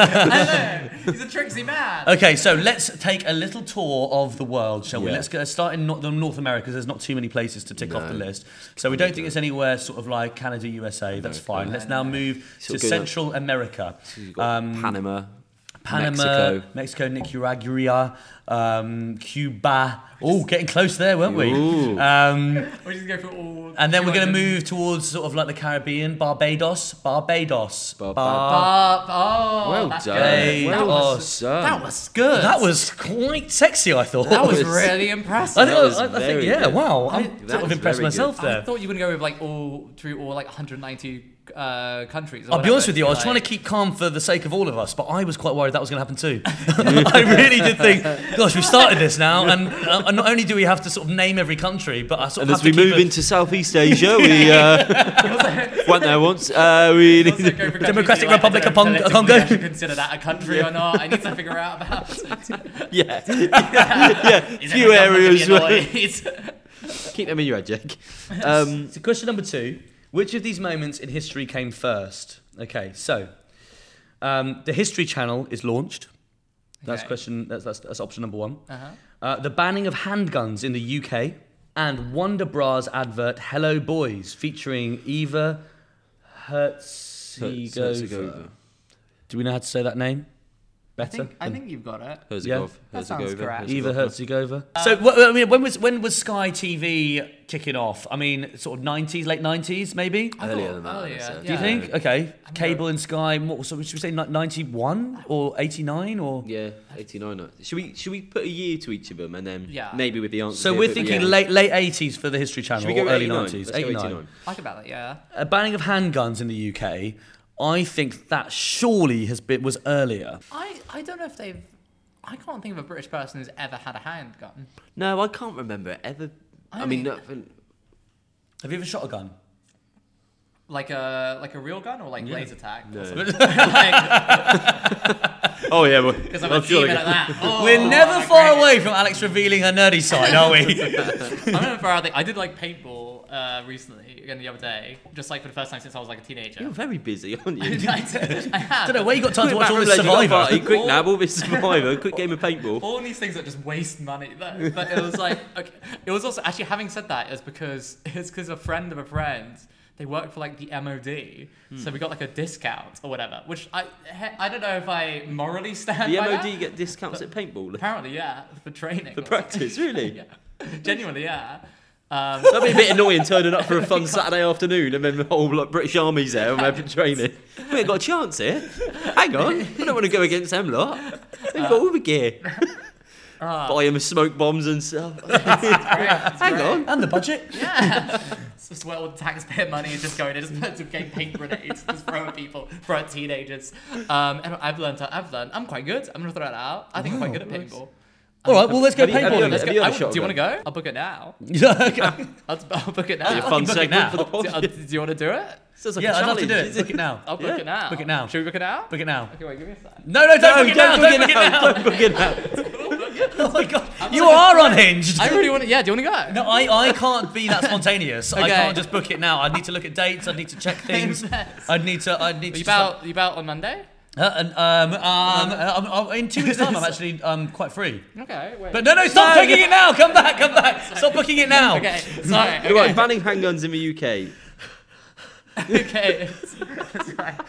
I know. He's a tricksy man. Okay, so let's take a little tour of the world, shall we? Yeah. Let's go, start in North, North America, because there's not too many places to tick off the No. list. So we don't think it's anywhere sort of like Canada, U S A. That's fine. no, Let's no. now move Sort of to go Central America. You've got Um, Panama, Panama, Mexico. Mexico, Nicaragua, um, Cuba. Oh, getting close there, weren't we? Ooh. Um, We're just going through all. and then we're going to two hundred move towards sort of like the Caribbean, Barbados, Barbados, Bar- Bar- oh, Well that's done. good. Well That was, done. that was good. That was quite sexy, I thought. That was was- really impressive. I, That thought, was I, I think, very yeah, good. wow. I- I'm that sort of was impressed very myself good. I there. thought you were going to go with like all through all like one hundred ninety uh, countries. or I'll be whatever, honest with you, I was like- trying to keep calm for the sake of all of us, but I was quite worried that was going to happen too. I really did think, gosh, we've started this now, and, uh, and not only do we have to sort of name every country, but I sort And of as have we to keep move a- into Southeast Asia, we uh, went there once. Uh, we Also need go for countries Democratic you're like, Republic I of don't Pong- know if Congo. I should consider that a country or not. I need to figure out about it. yeah, yeah, Is few every government areas gonna where be annoyed? keep them in your head, Jake. Um, So question number two, which of these moments in history came first? Okay, so um, the History Channel is launched. That's Okay. question. That's, that's, that's option number one. Uh-huh. Uh, the banning of handguns in the U K, and Wonder Bra's advert "Hello Boys" featuring Eva Hertzigova. Herzegovina. Do we know how to say that name? I Better. think, I think you've got it. Herzegov, That sounds Herzegova, correct. Eva Herzegova. Hertzigova. So, wh- I mean, when was when was Sky T V kicking off? I mean, sort of nineties, late nineties, maybe. I Earlier thought than that, earlier, I'd say. Do you yeah. think? Okay, cable and Sky. What, so should we say ninety-one or eighty-nine or? Yeah, eighty-nine. Should we should we put a year to each of them and then Yeah. maybe with the answer? So here, we're but thinking yeah. late late eighties for the History Channel, Should we go or with early eighty-nine? nineties. Let's go eighty-nine. eighty-nine. I could about that, yeah. A banning of handguns in the U K. I think that surely has been was earlier. I, I don't know if they've. I can't think of a British person who's ever had a handgun. No, I can't remember it ever. I, I mean, mean- no, Have you ever shot a gun? Like a like a real gun or like Yeah. laser tag? No. Or something? like, oh yeah, well, because I'm a demon at that. Oh, We're never I'm far great. away from Alex revealing her nerdy side, are we? I'm never far out. I did like paintball uh, recently, again the other day, just like for the first time since I was like a teenager. You're very busy, aren't I, you? did, I had. don't know where you got time to Quick watch all Batman this Legend, got Survivor. party, quick All- nab, all this Survivor, quick game of paintball. all these things that just waste money. But, but it was like, okay. It was also actually having said that, it was because it's because a friend of a friend. They worked for like the M O D, so we got like a discount or whatever. Which I he- I don't know if I morally stand The by M O D that. get discounts at paintball Apparently, yeah, for training. for or practice, something. really. Yeah, genuinely, yeah. Um, That'd be a bit annoying turning up for a fun Saturday afternoon and then the whole like, British Army's there and they've been training. We ain't got a chance here. Hang on, we don't want to go against them lot. They've got all the gear. uh, Buy them smoke bombs and stuff. it's great, it's Hang great. on. And the budget. Yeah. It's just where all the taxpayer money is just going. It just to get paint grenades, just throw at people, throw at teenagers. Um, and I've learned. I've learned. I'm quite good. I'm gonna throw it out. I think I'm quite good at paintball. All right, well let's go Have you- have you paintballing. ever- Let's have go. you I ever would- shot a do you want to gun? go? I'll book it now. Okay. I'll, I'll book it now. Your fucking fun book it segment now. for the Do, pod. uh, do you want to do it? Sounds like Yeah, a I'd love to challenge. do it. Book it now. I'll book Yeah. it now. Book it now. Should we book it now? Book it now. Okay, wait, give me a sec. No, no, don't book it now. Don't book it now. Don't book it now. Oh my god, you are unhinged. I really want to. Yeah, do you want to go? No, I, I can't be that spontaneous. I Okay. can't just book it now. I'd need to look at dates. I'd need to check things. I'd need to. I'd need Are to. you just, about? You about on Monday? Uh, and, um, um, um, um, in two weeks' time, I'm actually um, quite free. Okay. Wait. But no, no, stop booking it now. Come back, come back. Stop booking it now. Okay. Sorry. Okay. Right, banning handguns in the U K. Okay. That's right.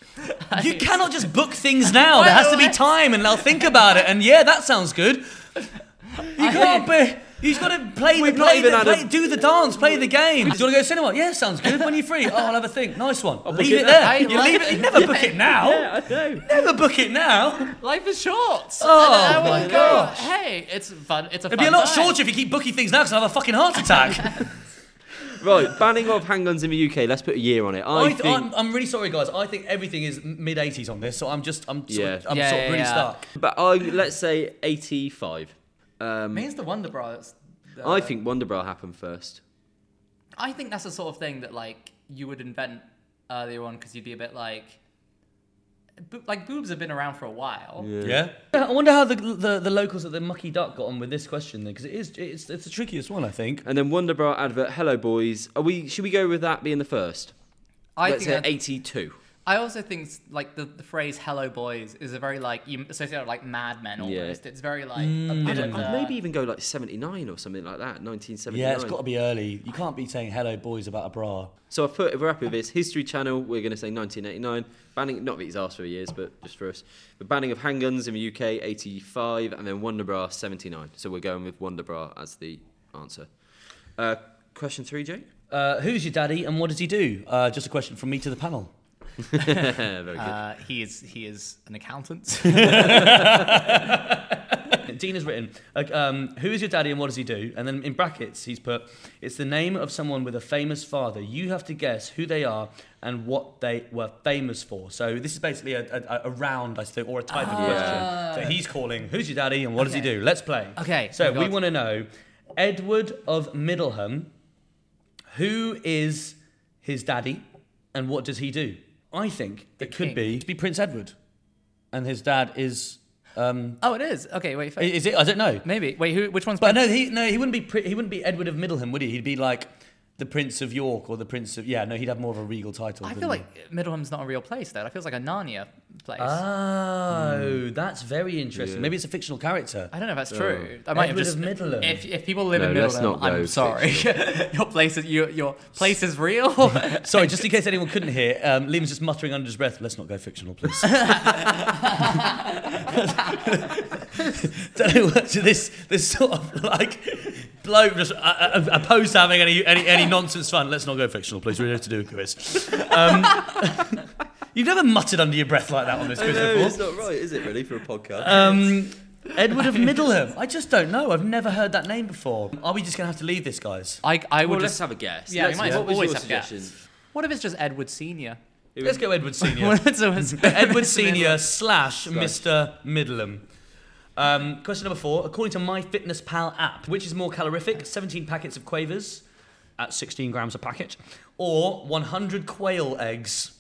You cannot just book things now. There has to be time, and I'll think about it. And yeah, that sounds good. You can't be. You've got to play, We've the, not play, even the, had play a- do the dance, play the game. Do you want to go to cinema? Yeah, sounds good. When are you free? Oh, I'll have a think. Nice one. book Leave it it now. there. I You like- leave it. You never book it now. Yeah, I know. Never book it now. Life is short. Oh, And I my would gosh. Go, hey, it's fun. It's a It'd fun be a lot time. shorter if you keep booking things now because I'll have a fucking heart attack. Right, banning of handguns in the U K. Let's put a year on it. I, I th- think. I'm, I'm really sorry, guys. I think everything is mid eighties on this, so I'm just, I'm, sort Yeah. of, I'm Yeah, sort of yeah, really yeah. stuck. But I let's say eighty-five. I Um, mean, it's the Wonder Bra. That's, uh, I think Wonderbra happened first. I think that's the sort of thing that like you would invent earlier on because you'd be a bit like, bo- like boobs have been around for a while. Yeah. I wonder how the, the the locals at the Mucky Duck got on with this question then, because it is it's it's the trickiest one, I think. And then Wonderbra advert. Hello, boys. Are we? Should we go with that being the first? I Let's think say that- eighty-two. I also think like the, the phrase "Hello, boys" is a very like you associate with like Mad Men Yeah. almost. It's very like a Mm. bit I'd, of I'd uh, maybe even go like seventy-nine or something like that. nineteen seventy-nine. Yeah, it's got to be early. You can't be saying hello boys about a bra. So I put, if we're happy with this, History Channel, we're going to say nineteen eighty-nine. Banning, not that he's asked for years, but just for us. The banning of handguns in the U K, eighty-five, and then Wonderbra, seventy-nine. So we're going with Wonderbra as the answer. Uh, question three, Jake? Uh, who's your daddy and what does he do? Uh, just a question from me to the panel. Very good. uh, he is he is an accountant. Dean has written, uh, um, who is your daddy and what does he do? And then in brackets, he's put, it's the name of someone with a famous father. You have to guess who they are and what they were famous for. So this is basically a, a, a round, I think, or a type of question. So he's calling, who's your daddy and what does he Okay. do? Let's play. Okay. So Oh my we God. want to know, Edward of Middleham, who is his daddy and what does he do? I think it could king. be, to be Prince Edward. And his dad is... Um, Oh, it is. Okay, wait. f- is it? I don't know. Maybe. Wait, who? Which one's? But no, he no, he wouldn't be pri- he wouldn't be Edward of Middleham, would he? He'd be like the Prince of York or the Prince of yeah. No, he'd have more of a regal title. I than feel the- like Middleham's not a real place, though. That feels like a Narnia place. Oh, that's very interesting. Yeah. Maybe it's a fictional character. I don't know if that's true. I might have Edward just. of Middleham. If, if people live No, in let's Middleham, not go I'm sorry. your place is your your place is real. Sorry, just in case anyone couldn't hear, um, Liam's just muttering under his breath. Let's not go fictional, please. Don't know what to this this sort of like bloke just uh, uh, opposed to having any, any any nonsense fun. Let's not go fictional, please. We have to do a quiz. Um, you've never muttered under your breath like that on this quiz before. not right, is it, really, for a podcast? Um, Edward of Middleham. I just don't know. I've never heard that name before. Are we just going to have to leave this, guys? I I would well, let's just. have a guess. Yeah, we Let's- might what was always your have guesses. suggestion? What if it's just Edward Senior? Let's go Edward Senior. So it's Edward Senior slash Mister Middleham. Um, question number four. According to MyFitnessPal app, which is more calorific, seventeen packets of Quavers at sixteen grams a packet, or one hundred quail eggs?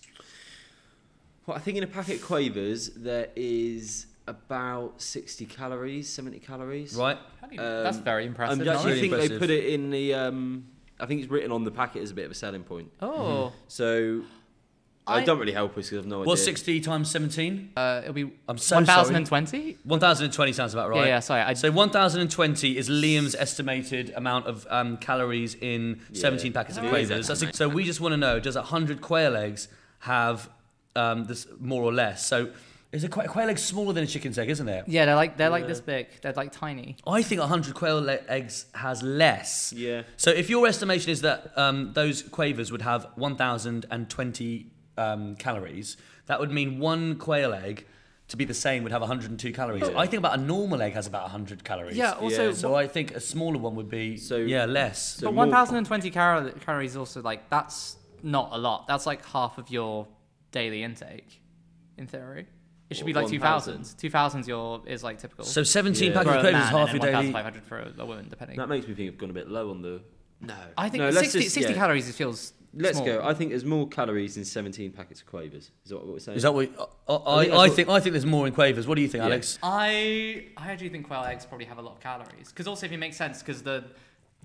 Well, I think in a packet of Quavers there is about sixty calories, seventy calories. Right? That's Um, very impressive. I actually Really think impressive. they put it in the. Um, I think it's written on the packet as a bit of a selling point. Oh, So I, I- don't really help us because I've no idea. What's sixty times seventeen? uh, it'll be I'm so one thousand twenty. one thousand twenty sounds about right. Yeah, yeah. Sorry, I, So one thousand twenty is Liam's estimated amount of um, calories in Yeah. seventeen packets of It is Quavers. That's a, estimate. so we just want to know, does one hundred quail eggs have um, this more or less? So is a qua- quail egg smaller than a chicken's egg, isn't it? yeah, they're like they're like Yeah. this big. They're like tiny. I think one hundred quail le- eggs has less. Yeah. So if your estimation is that um, those Quavers would have one thousand twenty um, calories, that would mean one quail egg to be the same would have one hundred two calories. Yeah. I think about a normal egg has about one hundred calories. Yeah. Also, Yeah. So I think a smaller one would be So- yeah less. so but more- one thousand twenty cal- calories also like that's not a lot. That's like half of your daily intake, in theory. It should be What, like two one thousand? thousands. Two thousands your is like typical. So seventeen Yeah. for packets a of Quavers man, is half and your then daily. one thousand five hundred for a woman, depending. That makes me think I've gone a bit low on the. No. I think no, let's sixty, just- sixty yeah. calories feels. Let's small. go. I think there's more calories in seventeen packets of Quavers. Is that what we're saying? Is that what? I, I, I think I, that's what- think I think there's more in Quavers. What do you think, Yeah. Alex? I I actually think quail eggs probably have a lot of calories because also if it makes sense because the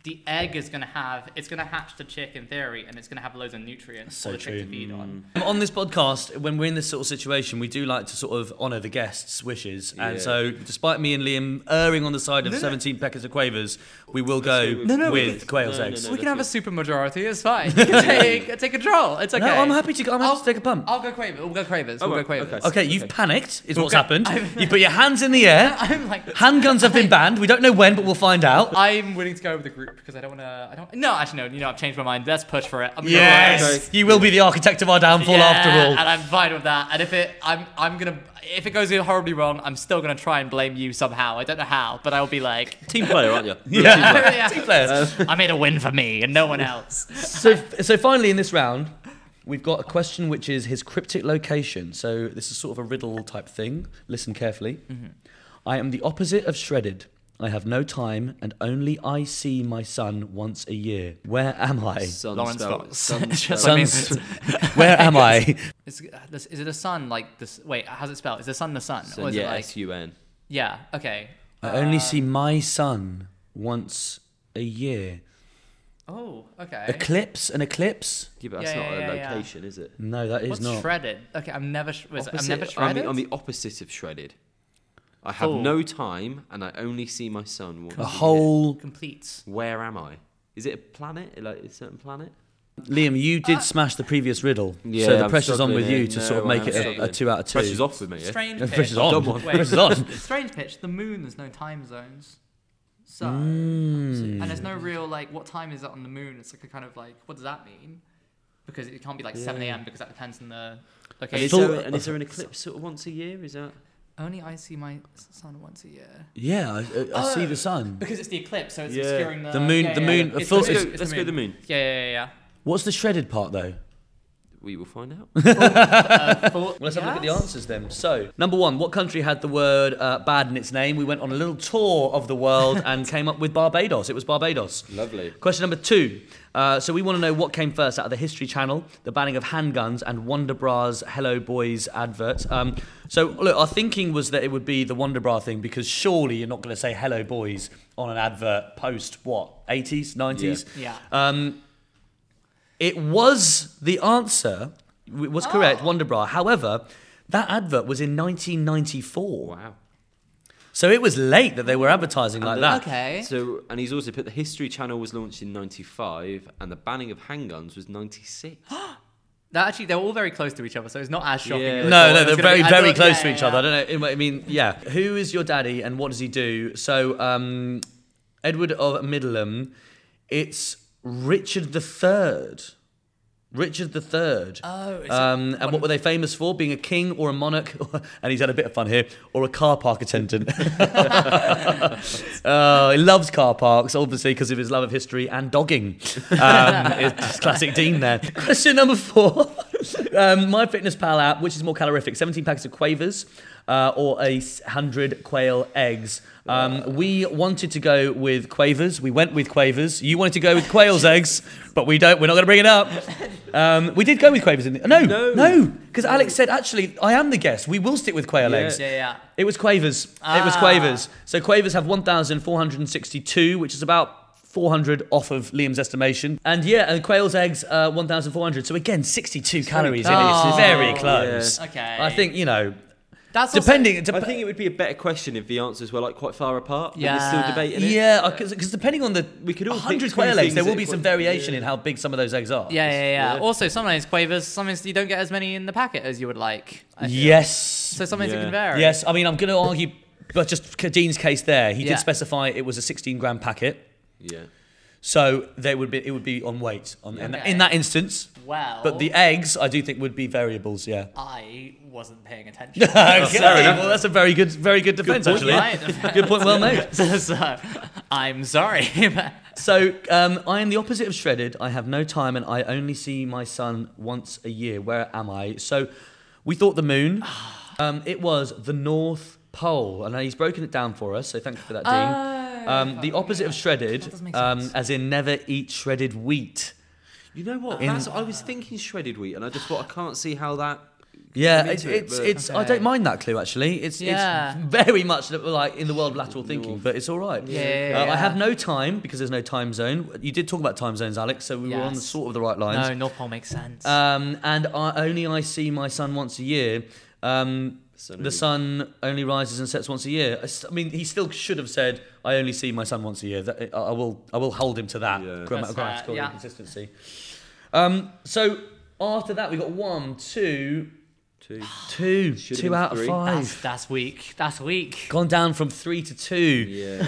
the egg is gonna have it's gonna hatch the chick in theory, and it's gonna have loads of nutrients So for the chick true. to feed on. On this podcast, when we're in this sort of situation, we do like to sort of honour the guests' wishes. And Yeah. so, despite me and Liam erring on the side of No, no. seventeen peckers of quavers, we will go go No, no, we with can- quail's no, no, eggs. no. we can that's have a good. super majority. It's fine. You can take take control. It's okay. No, I'm happy to. I'm happy I'll- to take a pump. I'll go Quavers. We'll go Quavers. Oh, We'll right, go Quavers. okay. Okay, you've Okay. panicked, is what's Okay. happened. I'm- You put your hands in the air. I'm like, Handguns have been banned. We don't know when, but we'll find out. I'm willing to go with the group because I don't want to. I don't. No, actually, no. You know, I've changed my mind. Let's push for it. I'm gonna go Yes, with it. you will be the architect of our downfall Yeah, after all. and I'm fine with that. And if it, I'm, I'm gonna. If it goes horribly wrong, I'm still gonna try and blame you somehow. I don't know how, but I'll be like, Team player, aren't you? Yeah, Yeah. team players. I made a win for me and no one else. So, so finally in this round, we've got a question which is his cryptic location. So this is sort of a riddle type thing. Listen carefully. Mm-hmm. I am the opposite of shredded. I have no time, and only I see my son once a year. Where am I? Sun Lawrence spelled- Fox. sun It's just spelled- like- Sons- Where am I? Is, is it a sun like this? Wait, how's it spelled? Is the sun the sun? Sun, or is yeah, it like? S U N. Yeah. Okay. I only Uh, see my son once a year. Oh, okay. Eclipse? An eclipse? Yeah, but that's Yeah, not yeah, a yeah, yeah. location, is it? No, that is What's not. shredded? Okay, I'm never. Sh- was it, I'm Opposite- never I'm shredded. the, I'm the opposite of shredded. I have Full. no time, and I only see my son once A a whole. Completes. year. Where am I? Is it a planet? Like a certain planet? Liam, you did Uh, smash the previous riddle, Yeah, so the I'm pressure's on with struggling you here. to No, sort of I make am it a, a struggling. two out of two. Pressure's off with me. Yeah? Strange The pitch. pressure's on. Done one. Wait. Pressure's on. Strange pitch. The moon. There's no time zones. So. Mm. And there's no real like what time is it on the moon? It's like a kind of like what does that mean? Because it can't be like seven a.m. because that depends on the And location. is, Thought- there, and is there an eclipse sort of once a year? Is that? Only I see my sun once a year. Yeah, I, I, I see the sun. Because it's the eclipse, so it's Yeah. obscuring the The moon- yeah, the yeah, moon- yeah. a It's full- the Let's moon, go, it's let's the go the moon. Yeah, yeah, yeah. What's the shredded part though? We will find out. yeah. Uh, full- Well, let's have a look at the yes? answers then. So, number one, what country had the word uh, bad in its name? We went on a little tour of the world and came up with Barbados. It was Barbados. Lovely. Question number two. Uh, so we want to know what came first out of the History Channel, the banning of handguns, and Wonder Bra's Hello Boys advert. Um, so look, our thinking was that it would be the Wonder Bra thing because surely you're not going to say Hello Boys on an advert post what eighties, nineties. Yeah. Um, it was the answer. It was correct, Oh. Wonder Bra. However, that advert was in nineteen ninety-four. Wow. So it was late that they were advertising like the- that. Okay. So, and he's also put the History Channel was launched in ninety-five, and the banning of handguns was ninety-six. That actually, they're all very close to each other, so it's not as shocking. Yeah. as I No, thought. no, It they're was gonna very, be- I very thought- close yeah, to each yeah, other. I don't know. I mean, yeah. Who is your daddy and what does he do? So, um, Edward of Middleham, it's Richard the Third. Richard the Third. Oh, is it um, and what were they famous for? Being a king or a monarch? And he's had a bit of fun here. Or a car park attendant. Oh, he loves car parks, obviously, because of his love of history and dogging. Um, it's classic Dean there. Question number four. Um, My Fitness Pal app, which is more calorific? seventeen packets of Quavers uh, or a hundred quail eggs? Um, we wanted to go with Quavers. We went with Quavers. You wanted to go with quail's eggs, but we don't. We're not going to bring it up. Um, we did go with Quavers. In the, no, No. no, because Alex said, actually, I am the guest. We will stick with quail Yeah. eggs. Yeah, yeah. It was Quavers. It was Ah. Quavers. So Quavers have one thousand four hundred sixty-two, which is about four hundred off of Liam's estimation. And yeah, and quail's eggs, uh, one thousand four hundred. So again, sixty-two calories in it. close. It's very Oh, close. Okay. I think, you know, That's also- depending... I dep- think it would be a better question if the answers were like quite far apart. but Yeah. We're still debating it. yeah, because depending on the... We could all one pick hundred two quail eggs, there things will that be some quite- variation yeah. in how big some of those eggs are. Yeah, yeah, yeah, Yeah. Also, sometimes quavers, sometimes you don't get as many in the packet as you would like. I feel. Yes. So sometimes it Yeah. can vary. Yes, I mean, I'm going to argue... But just Dean's case there, he Yeah. did specify it was a sixteen gram packet. Yeah. So they would be, it would be on weight on, in, Okay. in that instance. Well. But the eggs, I do think, would be variables. Yeah. I wasn't paying attention. Okay. Well, that's a very good, very good defence, point, actually. Right. Good point, well made. so, so, I'm sorry. So um, I am the opposite of shredded. I have no time, and I only see my son once a year. Where am I? So we thought the moon. Um, it was the North Pole, and he's broken it down for us. So thank you for that, Dean. Um, the opposite of shredded, That does make um, sense. as in never eat shredded wheat. You know what? In- That's, I was thinking shredded wheat, and I just thought I can't see how that. Yeah, I'm it's into it, it's, but- it's I Okay. don't mind that clue actually. It's Yeah. it's very much like in the world of lateral thinking, but it's all right. Yeah, yeah, yeah, Uh, I yeah. have no time because there's no time zone. You did talk about time zones, Alex, so we were on the Yes. sort of the right lines. No, North Pole makes sense. Um, and I, only I see my sun once a year. Um, Sun the only- sun only rises and sets once a year. I s- I mean, he still should have said, "I only see my sun once a year." That, I I will, I will hold him to that Yeah. gram- That's fair, grammatical yeah. inconsistency. Um, so after that, we got one, two, Two. two, Should've two been out of three. five. that's, that's weak. That's weak. Gone down from three to two. Yeah.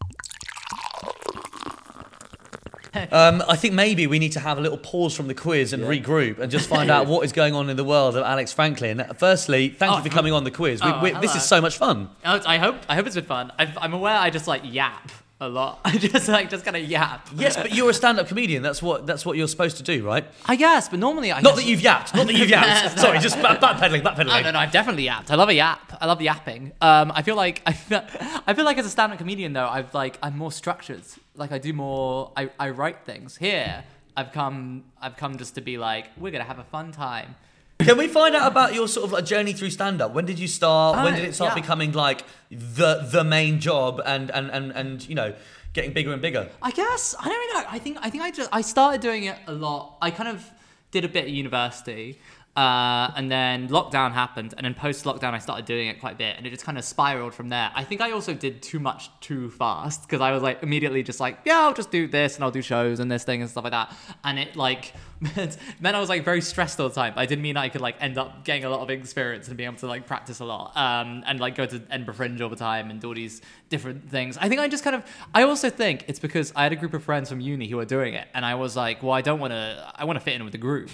Um, I think maybe we need to have a little pause from the quiz and Yeah. regroup and just find out what is going on in the world of Alex Franklin. Firstly, thank Oh, you for coming on the quiz. We, oh, we, this hello. is so much fun. Oh, I hope I hope it's been fun. I've, I'm aware I just like yap a lot. I just like just kind of yap. Yes, but you're a stand-up comedian. That's what that's what you're supposed to do, right? I guess, but normally I Not guess- that you've yapped. Not that you've yapped. Sorry, just back, backpedaling, backpedaling. Oh, no, no, I've definitely yapped. I love a yap. I love yapping. Um, I feel like I feel, I feel like as a stand-up comedian though, I've like I'm more structured. Like I do more. I, I write things. Here, I've come I've come just to be like we're gonna have a fun time. Can we find out about your sort of like journey through stand-up? When did you start? when Oh, did it start yeah. becoming like the the main job and and and and you know getting bigger and bigger? I guess I don't really know. I think I think I just I started doing it a lot. I kind of did a bit at university, uh, and then lockdown happened, and then post lockdown I started doing it quite a bit, and it just kind of spiraled from there. I think I also did too much too fast because I was like immediately just like yeah I'll just do this and I'll do shows and this thing and stuff like that, and it like meant, meant I was like very stressed all the time. I didn't mean I could like end up getting a lot of experience and being able to like practice a lot, um, and like go to Edinburgh Fringe all the time and do all these different things. I think I just kind of I also think it's because I had a group of friends from uni who were doing it, and I was like, well, I don't want to. I want to fit in with the group,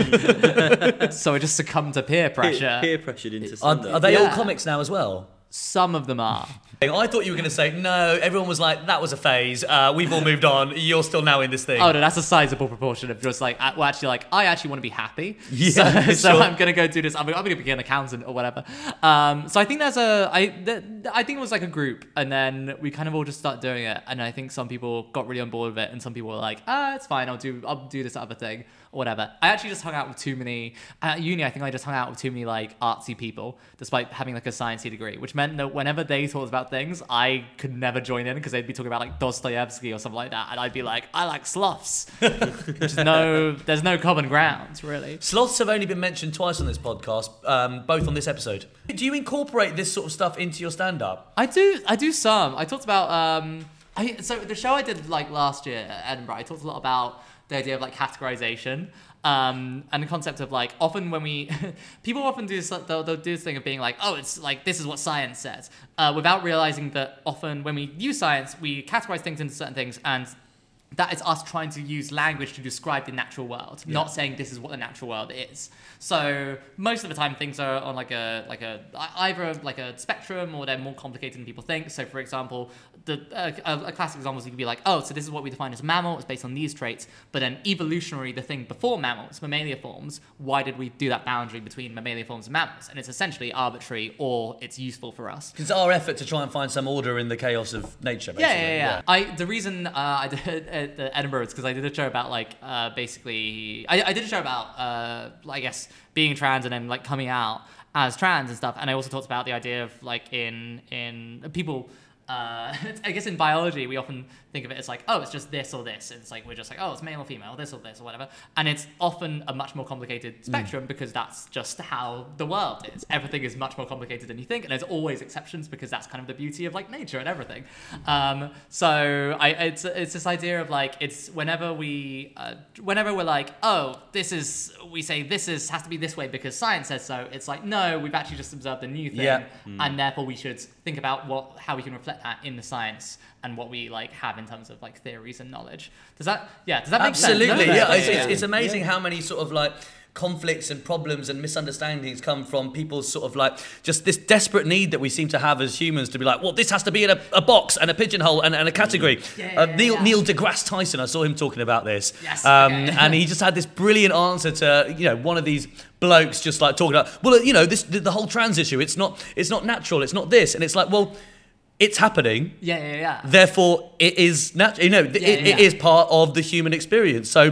so I just succumbed to peer pressure. Peer, peer pressured into Are, stand-up. are they all Yeah. comics now as well? Some of them are. I thought you were going to say no. Everyone was like, "That was a phase. Uh, we've all moved on. You're still now in this thing." Oh no, that's a sizable proportion of just like, uh, well, actually, like I actually want to be happy. Yeah, so, so sure. I'm gonna go do this. I'm, I'm gonna be an accountant or whatever. Um, so I think there's a, I, th- I think it was like a group, and then we kind of all just started doing it. And I think some people got really on board with it, and some people were like, ah, it's fine. I'll do, I'll do this other thing or whatever. I actually just hung out with too many at uni. I think I just hung out with too many like artsy people, despite having like a sciencey degree, which meant that whenever they talked about things, I could never join in because they'd be talking about like Dostoevsky or something like that, and I'd be like, I like sloths. There's no, there's no common ground really. Sloths have only been mentioned twice on this podcast, um, both on this episode. Do you incorporate this sort of stuff into your stand-up? I do, I do some. I talked about, um, I, so the show I did like last year at Edinburgh, I talked a lot about the idea of like categorization. Um, and the concept of like often when we people often do this they'll, they'll do this thing of being like, oh, it's like this is what science says, uh, without realizing that often when we use science we categorize things into certain things, and that is us trying to use language to describe the natural world, not saying this is what the natural world is. So most of the time things are on like a like a either like a spectrum or they're more complicated than people think. So for example, the uh, a, a classic example is you could be like, oh, so this is what we define as a mammal, it's based on these traits, but then evolutionary, the thing before mammals, mammalia forms, why did we do that boundary between mammalia forms and mammals? And it's essentially arbitrary, or it's useful for us. It's our effort to try and find some order in the chaos of nature, basically. Yeah, yeah, yeah. I the reason uh, I did at the Edinburgh is because I did a show about like uh, basically I, I did a show about uh, I guess being trans and then like coming out as trans and stuff, and I also talked about the idea of like in in people. Uh, I guess in biology we often think of it as like, oh, it's just this or this. And it's like we're just like, oh, it's male or female, this or this or whatever. And it's often a much more complicated spectrum mm. because that's just how the world is. Everything is much more complicated than you think, and there's always exceptions because that's kind of the beauty of like nature and everything. Um, so I, it's it's this idea of like it's whenever we uh, whenever we're like, oh, this is we say this is has to be this way because science says so. It's like no, we've actually just observed a new thing, Yeah. mm. and therefore we should think about what how we can reflect that in the science and what we like have in terms of like theories and knowledge. Does that yeah? Does that make Absolutely, sense? yeah. No, no, no. It's, it's, yeah. it's amazing Yeah. how many sort of like conflicts and problems and misunderstandings come from people's sort of like just this desperate need that we seem to have as humans to be like, well, this has to be in a, a box and a pigeonhole and, and a category. Yeah, yeah, uh, yeah, Neil, yeah. Neil deGrasse Tyson, I saw him talking about this. Yes, um, okay. and he just had this brilliant answer to, you know, one of these blokes just like talking about, well, you know, this the, the whole trans issue, it's not it's not natural, it's not this. And it's like, well, it's happening. Yeah, yeah, yeah. Therefore, it is natural. You know, th- Yeah, it, yeah, it yeah. is part of the human experience. So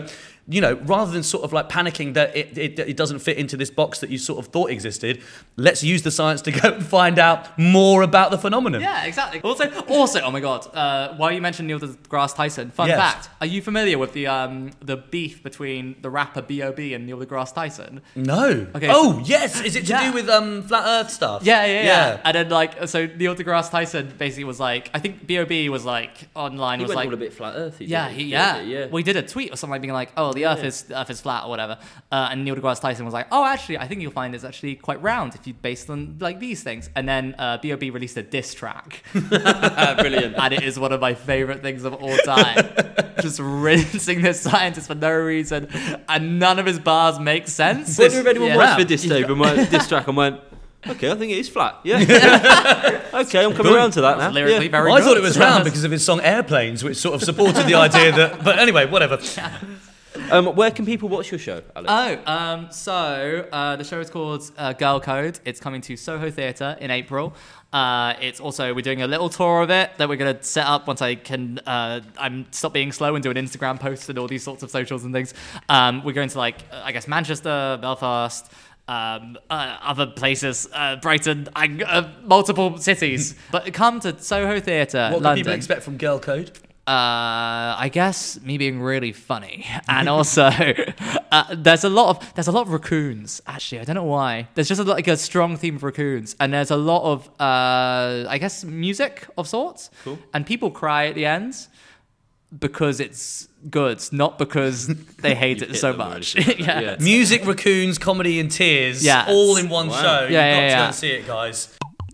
you know, rather than sort of like panicking that it, it, it doesn't fit into this box that you sort of thought existed, let's use the science to go and find out more about the phenomenon. Yeah, exactly. Also, also, oh my God, uh, while you mentioned Neil deGrasse Tyson, fun Yes. fact: are you familiar with the um, the beef between the rapper B O B and Neil deGrasse Tyson? No. Okay, oh, yes. Is it to Yeah. do with um, flat Earth stuff? Yeah, yeah, yeah, Yeah. And then like, so Neil deGrasse Tyson basically was like, I think B O B was like online He was went like, all a bit flat earthy. yeah, didn't he, he? yeah, yeah. Well, he did a tweet or something like being like, oh, the Earth is the Earth is flat or whatever. Uh, and Neil deGrasse Tyson was like, oh, actually, I think you'll find it's actually quite round if you based on like these things. And then uh, B O B released a diss track. Brilliant. And it is one of my favorite things of all time. Just rinsing this scientist for no reason, and none of his bars make sense. Wonder if anyone Yeah. watched the diss tape and went, diss track and went, okay, I think it is flat. Yeah. Okay, I'm coming around to that now. Lyrically Yeah. very Well, I good. thought it was round because of his song Airplanes, which sort of supported the idea that. But anyway, whatever. Um, where can people watch your show, Alex? Oh, um, so uh, the show is called uh, Girl Code. It's coming to Soho Theatre in April. Uh, it's also, we're doing a little tour of it that we're going to set up once I can, uh, I'm stop being slow and do an Instagram post and all these sorts of socials and things. Um, we're going to like, uh, I guess, Manchester, Belfast, um, uh, other places, uh, Brighton, uh, multiple cities. But come to Soho Theatre, What can London. people expect from Girl Code? Uh, I guess me being really funny, and also uh, there's a lot of there's a lot of raccoons. Actually, I don't know why. There's just a, like a strong theme of raccoons, and there's a lot of uh, I guess music of sorts. Cool. And people cry at the end because it's good, not because they hate You've it hit so them much. already. yeah. Yeah. Music, raccoons, comedy, and tears. Yeah. All in one Wow. show. You've Yeah, got yeah, to go yeah. and see it, guys.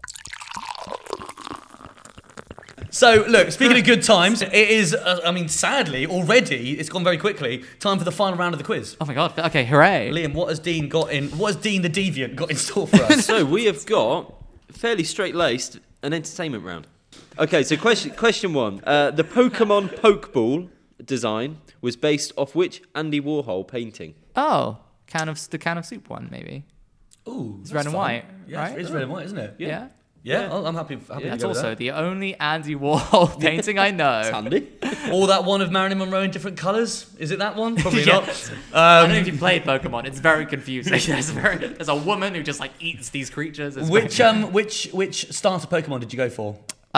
So, look, speaking of good times, it is, uh, I mean, sadly, already, it's gone very quickly, time for the final round of the quiz. Oh my god! Okay, hooray! Liam, what has Dean got in, what has Dean the Deviant got in store for us? So we have got fairly straight-laced an entertainment round. Okay, so question question one: uh, the Pokemon Pokeball design was based off which Andy Warhol painting? Oh, can of the can of soup one maybe. Ooh, It's that's red and fun. white, Yeah, right? it's red and white, isn't it? Yeah. Yeah. Yeah, I'll- I'm happy, happy That's to go with also that. the only Andy Warhol painting I know. Andy. Or that one of Marilyn Monroe in different colours. Is it that one? Probably Yeah. not. I don't know Um, if you played Pokemon. It's very confusing. There's, very, there's a woman who just like eats these creatures. It's which very- um which which starter Pokemon did you go for?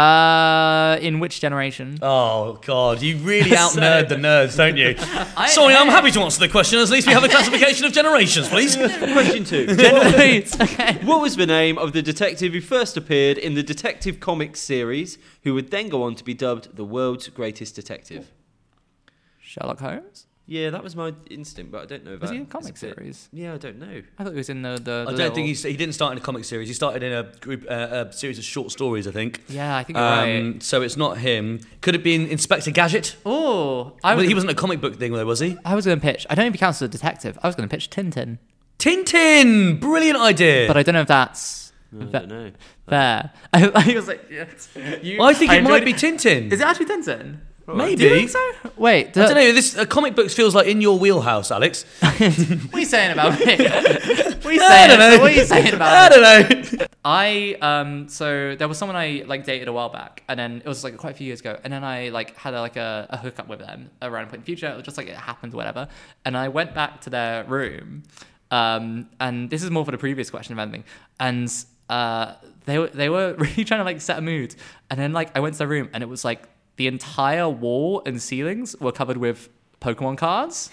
Uh, in which generation? Oh God, you really out nerd the nerds, don't you? I- Sorry, I'm happy to answer the question. At least we have a classification of generations, please. Question two: Generates. Okay. what was the name of the detective who first appeared in the Detective Comics series, who would then go on to be dubbed the world's greatest detective? Sherlock Holmes? Yeah, that was my instinct, but I don't know if Was that he in a is comic a bit- series? Yeah, I don't know. I thought he was in the. the, the I don't little- think he's, he didn't start in a comic series. He started in a group, uh, a series of short stories, I think. Yeah, I think you're right. Um, so it's not him. Could it be Inspector Gadget? Oh, I Well, was. he wasn't a comic book thing, though, was he? I was going to pitch. I don't know if he counts as a detective. I was going to pitch Tintin, Tintin! Brilliant idea. but I don't know if that's I fa- don't know. fair. I, I was like, yes. You, I think it might enjoyed- be Tintin. Is it actually Tintin? Maybe. Do you think so? Wait, I don't know. This uh, comic books feels like in your wheelhouse, Alex. What are you saying about me? What are you I saying? don't know. What are you saying about I me? don't know. I um so there was someone I like dated a while back, and then it was like quite a few years ago, and then I like had a, like a, a hookup with them around a point in the future. It was just like it happened, or whatever. And I went back to their room, um, and this is more for the previous question of anything, and uh they were they were really trying to like set a mood, and then like I went to their room, and it was like the entire wall and ceilings were covered with Pokemon cards.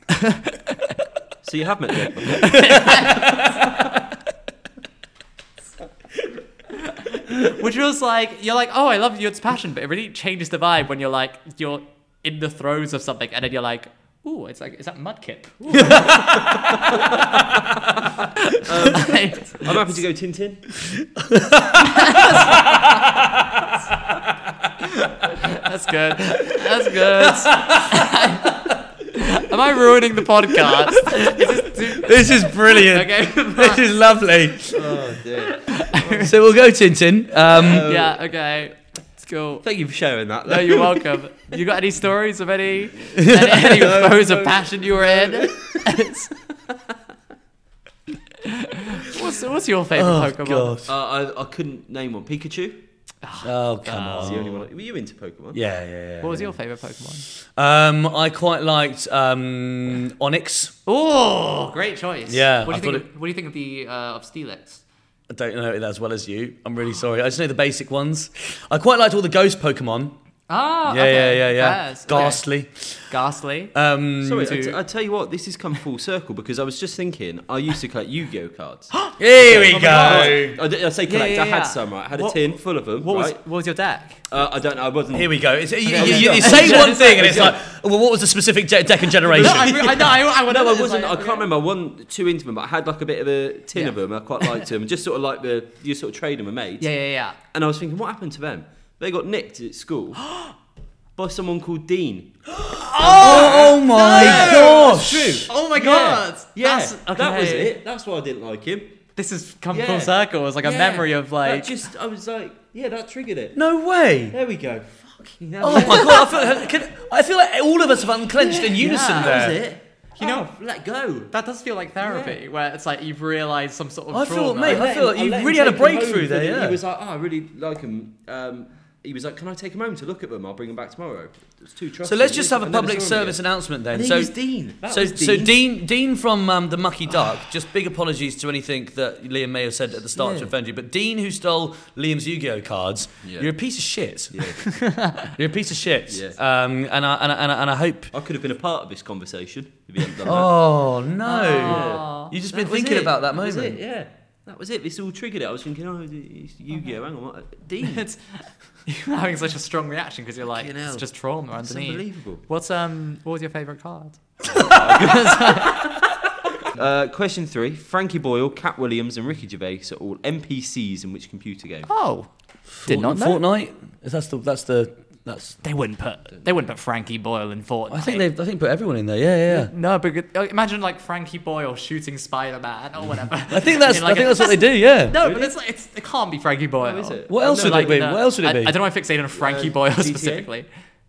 So you have met Jake. Which was like, you're like, oh, I love your passion, but it really changes the vibe when you're like, you're in the throes of something, and then you're like, ooh, it's like, is that Mudkip? Ooh. um, I'm happy to go Tintin. That's good. That's good. Am I ruining the podcast? Is this too- This is brilliant. Okay. This is lovely. Oh dear. So we'll go Tintin. Um, Yeah, okay. It's cool. Thank you for sharing that. No, you're welcome. You got any stories of any any, any throes of passion you were in? what's what's your favorite oh Pokemon? God. Uh, I, I couldn't name one. Pikachu? Oh, come That's on. the only one. Were you into Pokemon? Yeah, yeah, yeah. What was yeah. your favourite Pokemon? Um, I quite liked um, Onyx. Oh, great choice. Yeah, What I do you think? thought Of, what do you think of the uh, of Steelix? I don't know it as well as you. I'm really sorry. I just know the basic ones. I quite liked all the ghost Pokemon. Ah, Yeah, okay. yeah, yeah, yeah. Yes, okay. Ghastly. Ghastly. Um, Sorry, I, to- t- I tell you what, this has come full circle because I was just thinking, I used to collect Yu-Gi-Oh cards. Here we Oh my go. I, d- I say collect, Yeah, yeah, I had yeah. some, right? I had a What- tin full of them, What was right? what was your deck? Uh, I don't know, I wasn't... Here we go. It's, you, Okay, you, okay. you, you say one thing and it's like, well, what was the specific de- deck and generation? No, I, re- I know. I, I, No, I wanted to wasn't. say- I can't okay. remember. I wasn't too into them, but I had like a bit of a tin Yeah. of them. I quite liked them. Just sort of like the you sort of trade them with mates. Yeah, yeah, yeah. And I was thinking, what happened to them? They got nicked at school by someone called Dean. Oh, oh my gosh. True. Oh my god. Yeah, That's, okay. that was it. That's why I didn't like him. This has come Yeah. full circle. It's like a Yeah. memory of like. That just, I was like, yeah, that triggered it. No way. There we go. Fucking hell. Oh my god. I feel, can, I feel like all of us have unclenched in unison Yeah. that there. was it. You know- Oh, let go. That does feel like therapy, where it's like you've realised some sort of I trauma. feel, mate, I let feel him- like you let him really had a take him home breakthrough for there, the- yeah. He was like, oh, I really like him. Um, he was like, can I take him home to look at them? I'll bring them back tomorrow. It's too trustful. So let's just have a I never public saw him service again. announcement then. And he So, was Dean. That so, was so Dean. Dean, Dean from um, the Mucky Duck. Just big apologies to anything that Liam may have said at the start to Yeah. offend you. But Dean, who stole Liam's Yu-Gi-Oh cards, Yeah. you're a piece of shit. Yeah. You're a piece of shit. Yeah. Um, and I and I, and I, and I hope. I could have been a part of this conversation if he hadn't done that. Oh no! Aw. You just That been was thinking it. about that was moment. it, yeah. That was it. This all triggered it. I was thinking, oh, it's Yu-Gi-Oh. Hang on, what? Dean. It's, you're having such a strong reaction because you're like, Fucking hell. it's just trauma It's underneath. unbelievable. What's um? What was your favourite card? Uh, question three. Frankie Boyle, Cat Williams and Ricky Gervais are all N P Cs in which computer game? Oh, did not know. Fortnite. Is that's the that's the that's. They wouldn't put they wouldn't put Frankie Boyle in Fortnite. I think they've I think put everyone in there. Yeah, yeah. yeah. No, but uh, imagine like Frankie Boyle shooting Spider-Man or whatever. I think that's In, like, I think a- that's what they do. Yeah. No, but it's like it's, it can't be Frankie Boyle. Oh, is it? What else No, would Like, it be? no, What else would it I, be? I don't know why I fixated on Frankie Uh, Boyle G T A? specifically.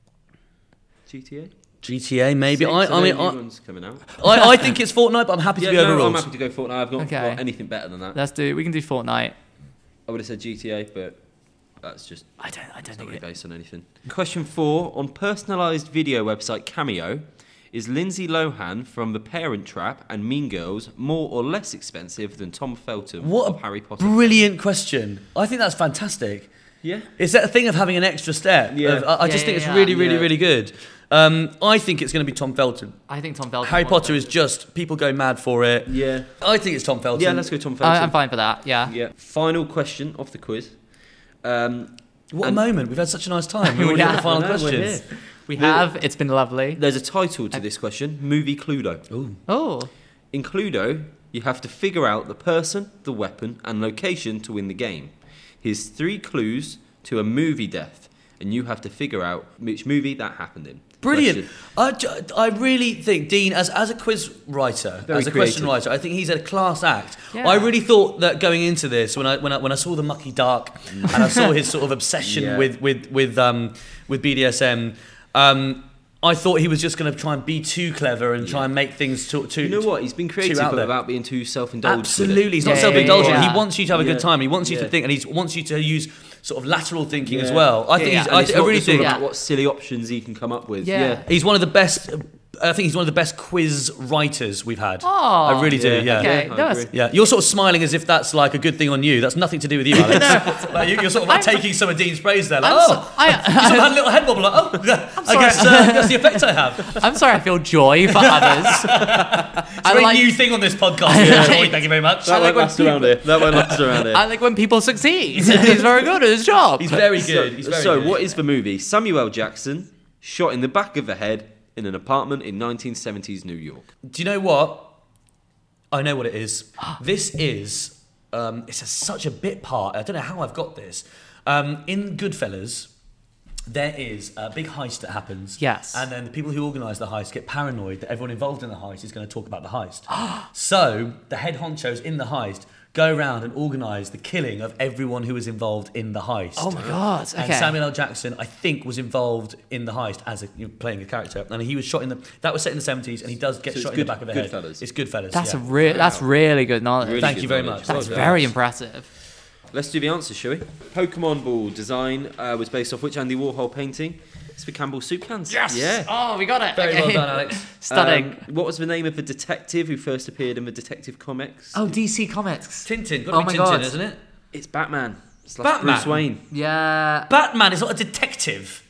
G T A? G T A maybe. Six, I so I mean no new I, one's coming out. I, I think it's Fortnite, but I'm happy to Yeah, be no, overruled. I'm happy to go Fortnite. I've not Okay. got anything better than that. Let's do. We can do Fortnite. I would have said G T A, but that's just I don't. I don't it's not think really it. based on anything. Question four. On personalised video website Cameo, is Lindsay Lohan from The Parent Trap and Mean Girls more or less expensive than Tom Felton What of a Harry Potter? brilliant question. I think that's fantastic. Yeah. It's that thing of having an extra step. Yeah. of- I, I Yeah, just yeah, think it's yeah. really, really, Yeah. really good. Um, I think it's going to be Tom Felton. I think Tom Felton. Harry won Potter it. is just people go mad for it. Yeah. I think it's Tom Felton. Yeah, let's go Tom Felton. I, I'm fine for that. Yeah. Yeah. Final question of the quiz. Um, What And- a moment! We've had such a nice time. We're We already at the have. final I know, we're questions. here. We The- have. It's been lovely. There's a title to this question. Movie Cluedo. Ooh. Oh. In Cluedo, you have to figure out the person, the weapon, and location to win the game. Here's three clues to a movie death, and you have to figure out which movie that happened in. Brilliant. Question. I, ju- I really think Dean, as, as a quiz writer, Very as a question creative. writer, I think he's a class act. Yeah. I really thought that going into this, when I when I, when I saw the Mucky Dark and I saw his sort of obsession Yeah. with with with um, with B D S M, um, I thought he was just going to try and be too clever and try Yeah. and make things too. too You know what? He's been creative out but there. without being too self-indulgent. with it. Absolutely, he's not Yeah, self-indulgent. yeah, yeah. He wants you to have a Yeah. good time. He wants you to Yeah. think, and he wants you to use sort of lateral thinking as Yeah. well. I Yeah, think yeah. he's. And I, it's th- I not really just all think. about what silly options he can come up with. Yeah. Yeah. He's one of the best. I think he's one of the best quiz writers we've had. Oh. I really do. Yeah. Yeah. Okay. Yeah, I no, it's- agree. Yeah, you're sort of smiling as if that's like a good thing on you. That's nothing to do with you, Alex. Like, you, you're sort of like I'm- taking some of Dean's praise there. Like, I'm oh, so- I- you sort of had a little head wobble. Like, oh, I sorry. guess uh, that's the effect I have. I'm sorry. I feel joy for others. It's a I very like. new thing on this podcast. Yeah. Joy, thank you very much. That like won't when last around here. That won't last around here. I like when people succeed. He's very good at his job. He's very So, good. He's very so good. what is the movie? Samuel L. Jackson shot in the back of the head in an apartment in nineteen seventies New York. Do you know what? I know what it is. This is. Um, it's a, such a bit part. I don't know how I've got this. Um, in Goodfellas, there is a big heist that happens. Yes. And then the people who organise the heist get paranoid that everyone involved in the heist is going to talk about the heist. So the head honchos in the heist go around and organise the killing of everyone who was involved in the heist. Oh my god. Okay. And Samuel L. Jackson, I think, was involved in the heist as a, you know, playing a character, and he was shot in the. That was set in the seventies, and he does get So it's shot in good- the back of the head. Goodfellas. It's Goodfellas. That's yeah. a re- That's really good knowledge. Really Thank good you very knowledge. much. That's Well very done. impressive. Let's do the answers, shall we? Pokemon ball design uh, was based off which Andy Warhol painting? It's for Campbell's soup cans. Yes. Yeah. Oh, we got it. Very Okay. well done, Alex. Stunning. Um, what was the name of the detective who first appeared in the Detective Comics? oh, D C Comics. Tintin. Got Oh to my be Tintin, God. isn't it? It's Batman. Slash Batman? Bruce Wayne. Yeah. Batman is not a detective.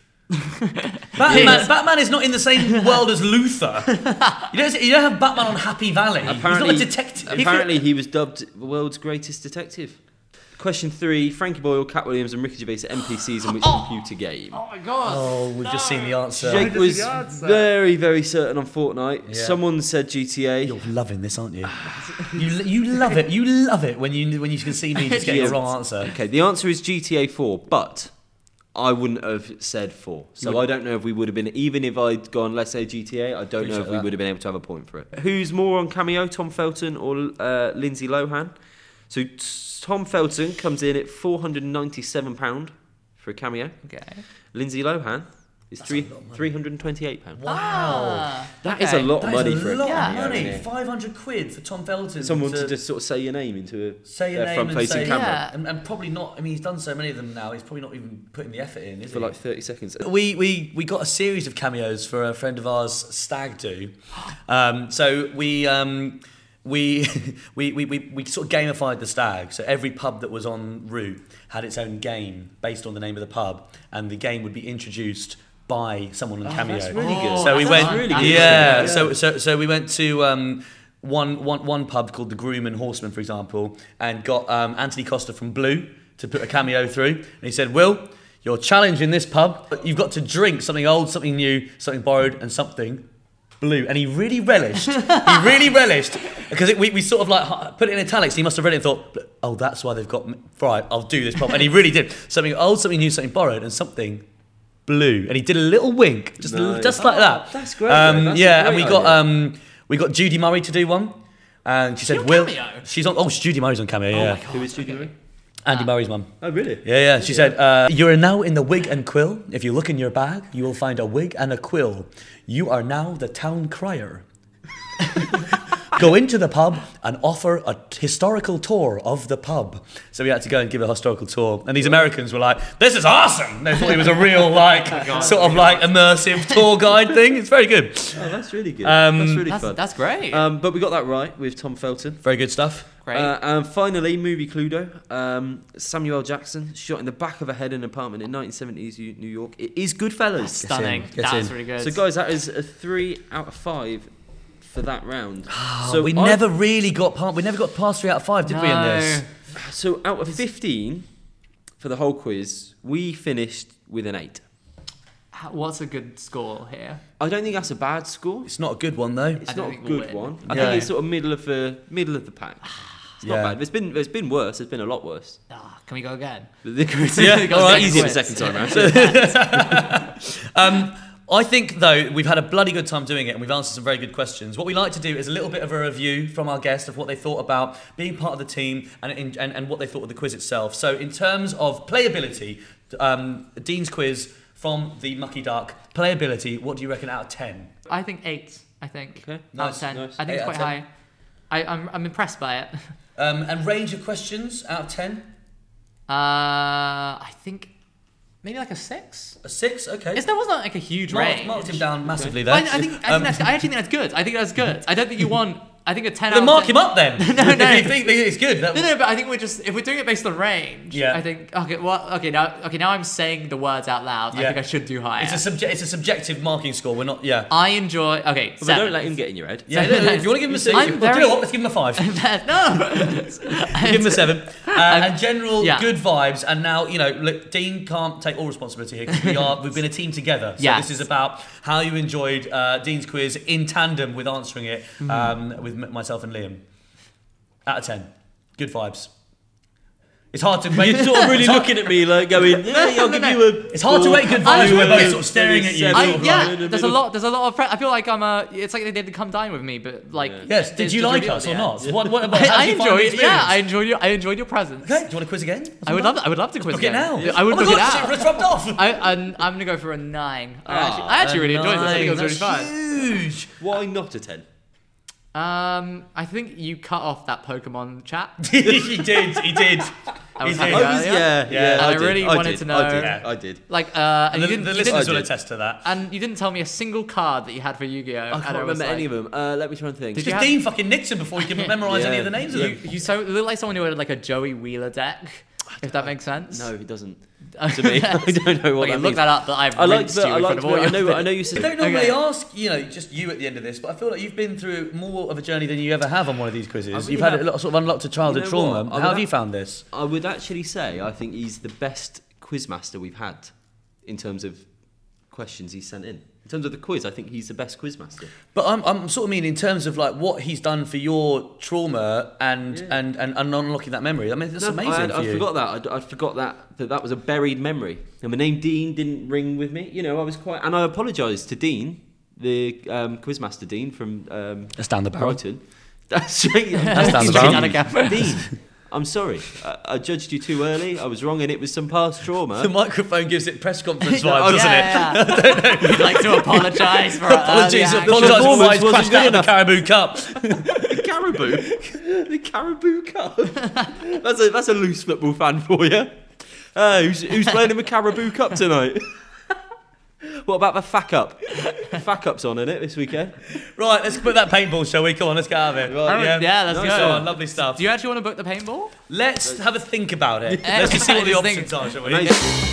Batman, Batman is not in the same world as Luther. You don't, you don't have Batman on Happy Valley. He's not a detective. Apparently, he was dubbed the world's greatest detective. Question three: Frankie Boyle, Cat Williams, and Ricky Gervais are N P Cs in which computer game? Oh my god. Oh, we've just seen the answer. Jake does was the answer? very, very certain on Fortnite. Yeah. Someone said G T A. You're loving this, aren't you? you you love it. You love it when you when you can see me just getting Yeah. the wrong answer. Okay, the answer is G T A four, but I wouldn't have said four. So I don't know if we would have been, even if I'd gone, let's say G T A, I don't know Appreciate if we that. would have been able to have a point for it. Who's more on cameo, Tom Felton or uh, Lindsay Lohan? So t- Tom Felton comes in at four hundred ninety-seven pounds for a cameo. Okay. Lindsay Lohan is That's three a lot of money. three hundred twenty-eight pounds. Wow. Ah, That okay. is a lot of That money is for a a lot cameo, of money. isn't it? Five hundred quid for Tom Felton. Someone to, to just sort of say your name into a say your uh, name and front-facing say camera Yeah. and, and probably not. I mean, he's done so many of them now. He's probably not even putting the effort in, is for he? like thirty seconds. We, we we got a series of cameos for a friend of ours, Stag Do. Um, so we um, we, we, we we we sort of gamified the stag. So every pub that was en route had its own game based on the name of the pub, and the game would be introduced by someone on Cameo. that's really good. So we that went, sounds really fun. good. yeah, Yeah. So so so we went to. Um, one, one, one pub called the Groom and Horseman, for example, and got um, Anthony Costa from Blue to put a cameo through. And he said, Will, your challenge in this pub, you've got to drink something old, something new, something borrowed, and something blue. And he really relished, he really relished, because it, we, we sort of like put it in italics, he must have read it and thought, oh, that's why they've got, right, I'll do this pub. And he really did. Something old, something new, something borrowed, and something blue. And he did a little wink, just, Nice. just like that. That's great, Um, though. That's a yeah, and great we got... idea. Um, We got Judy Murray to do one, and she said, on "Will." Cameo? She's on. Oh, Judy Murray's on Cameo. Yeah, Who is Judy Murray? Andy Murray's mum. Oh, really? Yeah, yeah. She said, uh, "You are now in the wig and quill. If you look in your bag, you will find a wig and a quill. You are now the town crier. Go into the pub and offer a historical tour of the pub." So we had to go and give a historical tour, and these Americans were like, "This is awesome!" They thought it was a real, like, sort of like immersive tour guide thing. It's very good. Oh, that's really good. Um, that's really That's, fun. that's great. Um, but we got that right with Tom Felton. Very good stuff. great. Uh, and finally, movie Cluedo. Um, Samuel Jackson shot in the back of a head in an apartment in nineteen seventies U- New York. It is Goodfellas. Stunning. Gets That's in. really good. So, guys, that is a three out of five for that round. So we I- never really got past. We never got past three out of five, did we? In No. this, So out of fifteen for the whole quiz, we finished with an eight. How- What's a good score here? I don't think that's a bad score. it's not a good one though. It's I don't not a think we'll good win. one. I Yeah. think it's sort of middle of the middle of the pack. It's not Yeah. bad. There's been there's been worse. There's been a lot worse. Ah, can we go again? But the- Yeah, it's all right. easier the Quiz. second time round. Um, I think though we've had a bloody good time doing it, and we've answered some very good questions. What we like to do is a little bit of a review from our guest of what they thought about being part of the team and and, and what they thought of the quiz itself. So in terms of playability, um, Dean's quiz from the Mucky Duck playability. What do you reckon out of ten? I think eight. I think. Okay. Out Nice, of ten. nice. I think Eight it's out quite of high. I, I'm I'm impressed by it. Um, and range of questions out of ten? Uh, I think maybe like a six. A six? Okay. It's, there wasn't like a huge Marked, range. marked him down massively But there. I, I think I, Um, think that's, I actually think that's good. I think that's good. I don't think you want. I think a ten. Then out mark of him ten, up then. No, no. If you think that it's good. That No, no, but I think we're just if we're doing it based on range. Yeah. I think okay. Well, okay now, okay now I'm saying the words out loud. I Yeah. think I should do higher. It's a subje- It's a subjective marking score. We're not. Yeah. I enjoy. Okay, But seven. don't let him get in your head. Yeah. If you want to give him a six, I'm well, very- do you know what? Let's give him a five. no. Give him a seven. Uh, and general Yeah. good vibes. And now, you know, look, Dean can't take all responsibility here because we are, we've been a team together. So Yes. this is about how you enjoyed uh, Dean's quiz in tandem with answering it Mm-hmm. um, with m- myself and Liam. Out of ten. Good vibes. It's hard to rate. You're sort of really it's hard- looking at me like going, yeah, I'll give you a. It's hard to four. rate good I vibes when we're enjoy both it. sort of staring at you. Seven. I, sort of yeah, like- in the there's a middle. lot. There's a lot of. Pre- I feel like I'm a. It's like they didn't come dine with me, but like. Yeah. Yes. Did it's you just like revealed us or at the not? end. What, what, what, how I, I did you find the enjoyed. Yeah, I experience? enjoyed your. I enjoyed your presence. Okay. Do you want to quiz again? I would love. I would love to quiz Book it again. now. Yeah, I would oh my book God, it out. It's rubbed off. I, I'm, I'm gonna go for a nine. I actually, I Ah, actually really enjoyed this. I think it was really That's fun. huge. Why not a ten? Um, I think you cut off that Pokemon chat. he did. He did. Uh, I was He's having doing- I was, earlier. yeah, Yeah. yeah. And I did, really I wanted did, to know- I did. Yeah. I did. Like, uh, and The, you didn't, the you listeners didn't, will attest to that. and you didn't tell me a single card that you had for Yu-Gi-Oh. I and can't it was remember like, any of them. Uh, let me try and think. Did you Because have- Dean fucking nicked him before he could memorise any of the names of You, them. you so you look like someone who had like a Joey Wheeler deck, if that makes sense. No, he doesn't. To me, I don't know what Okay, that look means. that up. That I've I like rinsed the. you I in like front the. of all I your know. I know you I said. don't normally Okay. ask, you know, just you at the end of this, but I feel like you've been through more of a journey than you ever have on one of these quizzes. really You've had have. a lot, sort of unlocked a childhood You know what? trauma. I How would have have- you found this? I would actually say I think he's the best quizmaster we've had in terms of questions he sent in. In terms of the quiz, I think he's the best quizmaster. But I'm, I'm sort of mean in terms of like what he's done for your trauma and Yeah. and, and, and unlocking that memory. I mean, that's No, amazing I, had- for I you. forgot that. I, I forgot that, that that was a buried memory. And my name Dean didn't ring with me. You know, I was quite, and I apologise to Dean, the um, quizmaster Dean from um, That's down the barrel. Brighton. That's straight. That's down the Straight barrel. down a camera. Dean, I'm sorry. I, I judged you too early. I was wrong, and it was some past trauma. The microphone gives it press conference vibes, Oh, doesn't it? Yeah, yeah. You'd like to apologise for Apologies, early apologise action. for why he's performance crashed out wasn't of the Caribou Cup. The Caribou, the Caribou Cup. That's a that's a loose football fan for you. Uh, who's who's playing in the Caribou Cup tonight? What about the F A C Up? F A C Up's on in it this weekend. Right, let's put that paintball, shall we? Come on, let's get out of it. Right, yeah, yeah, let's Nice go. one, lovely stuff. Do you actually want to book the paintball? Let's have a think about it. Eh, Let's just see what the I just options think- are, shall we? Amazing.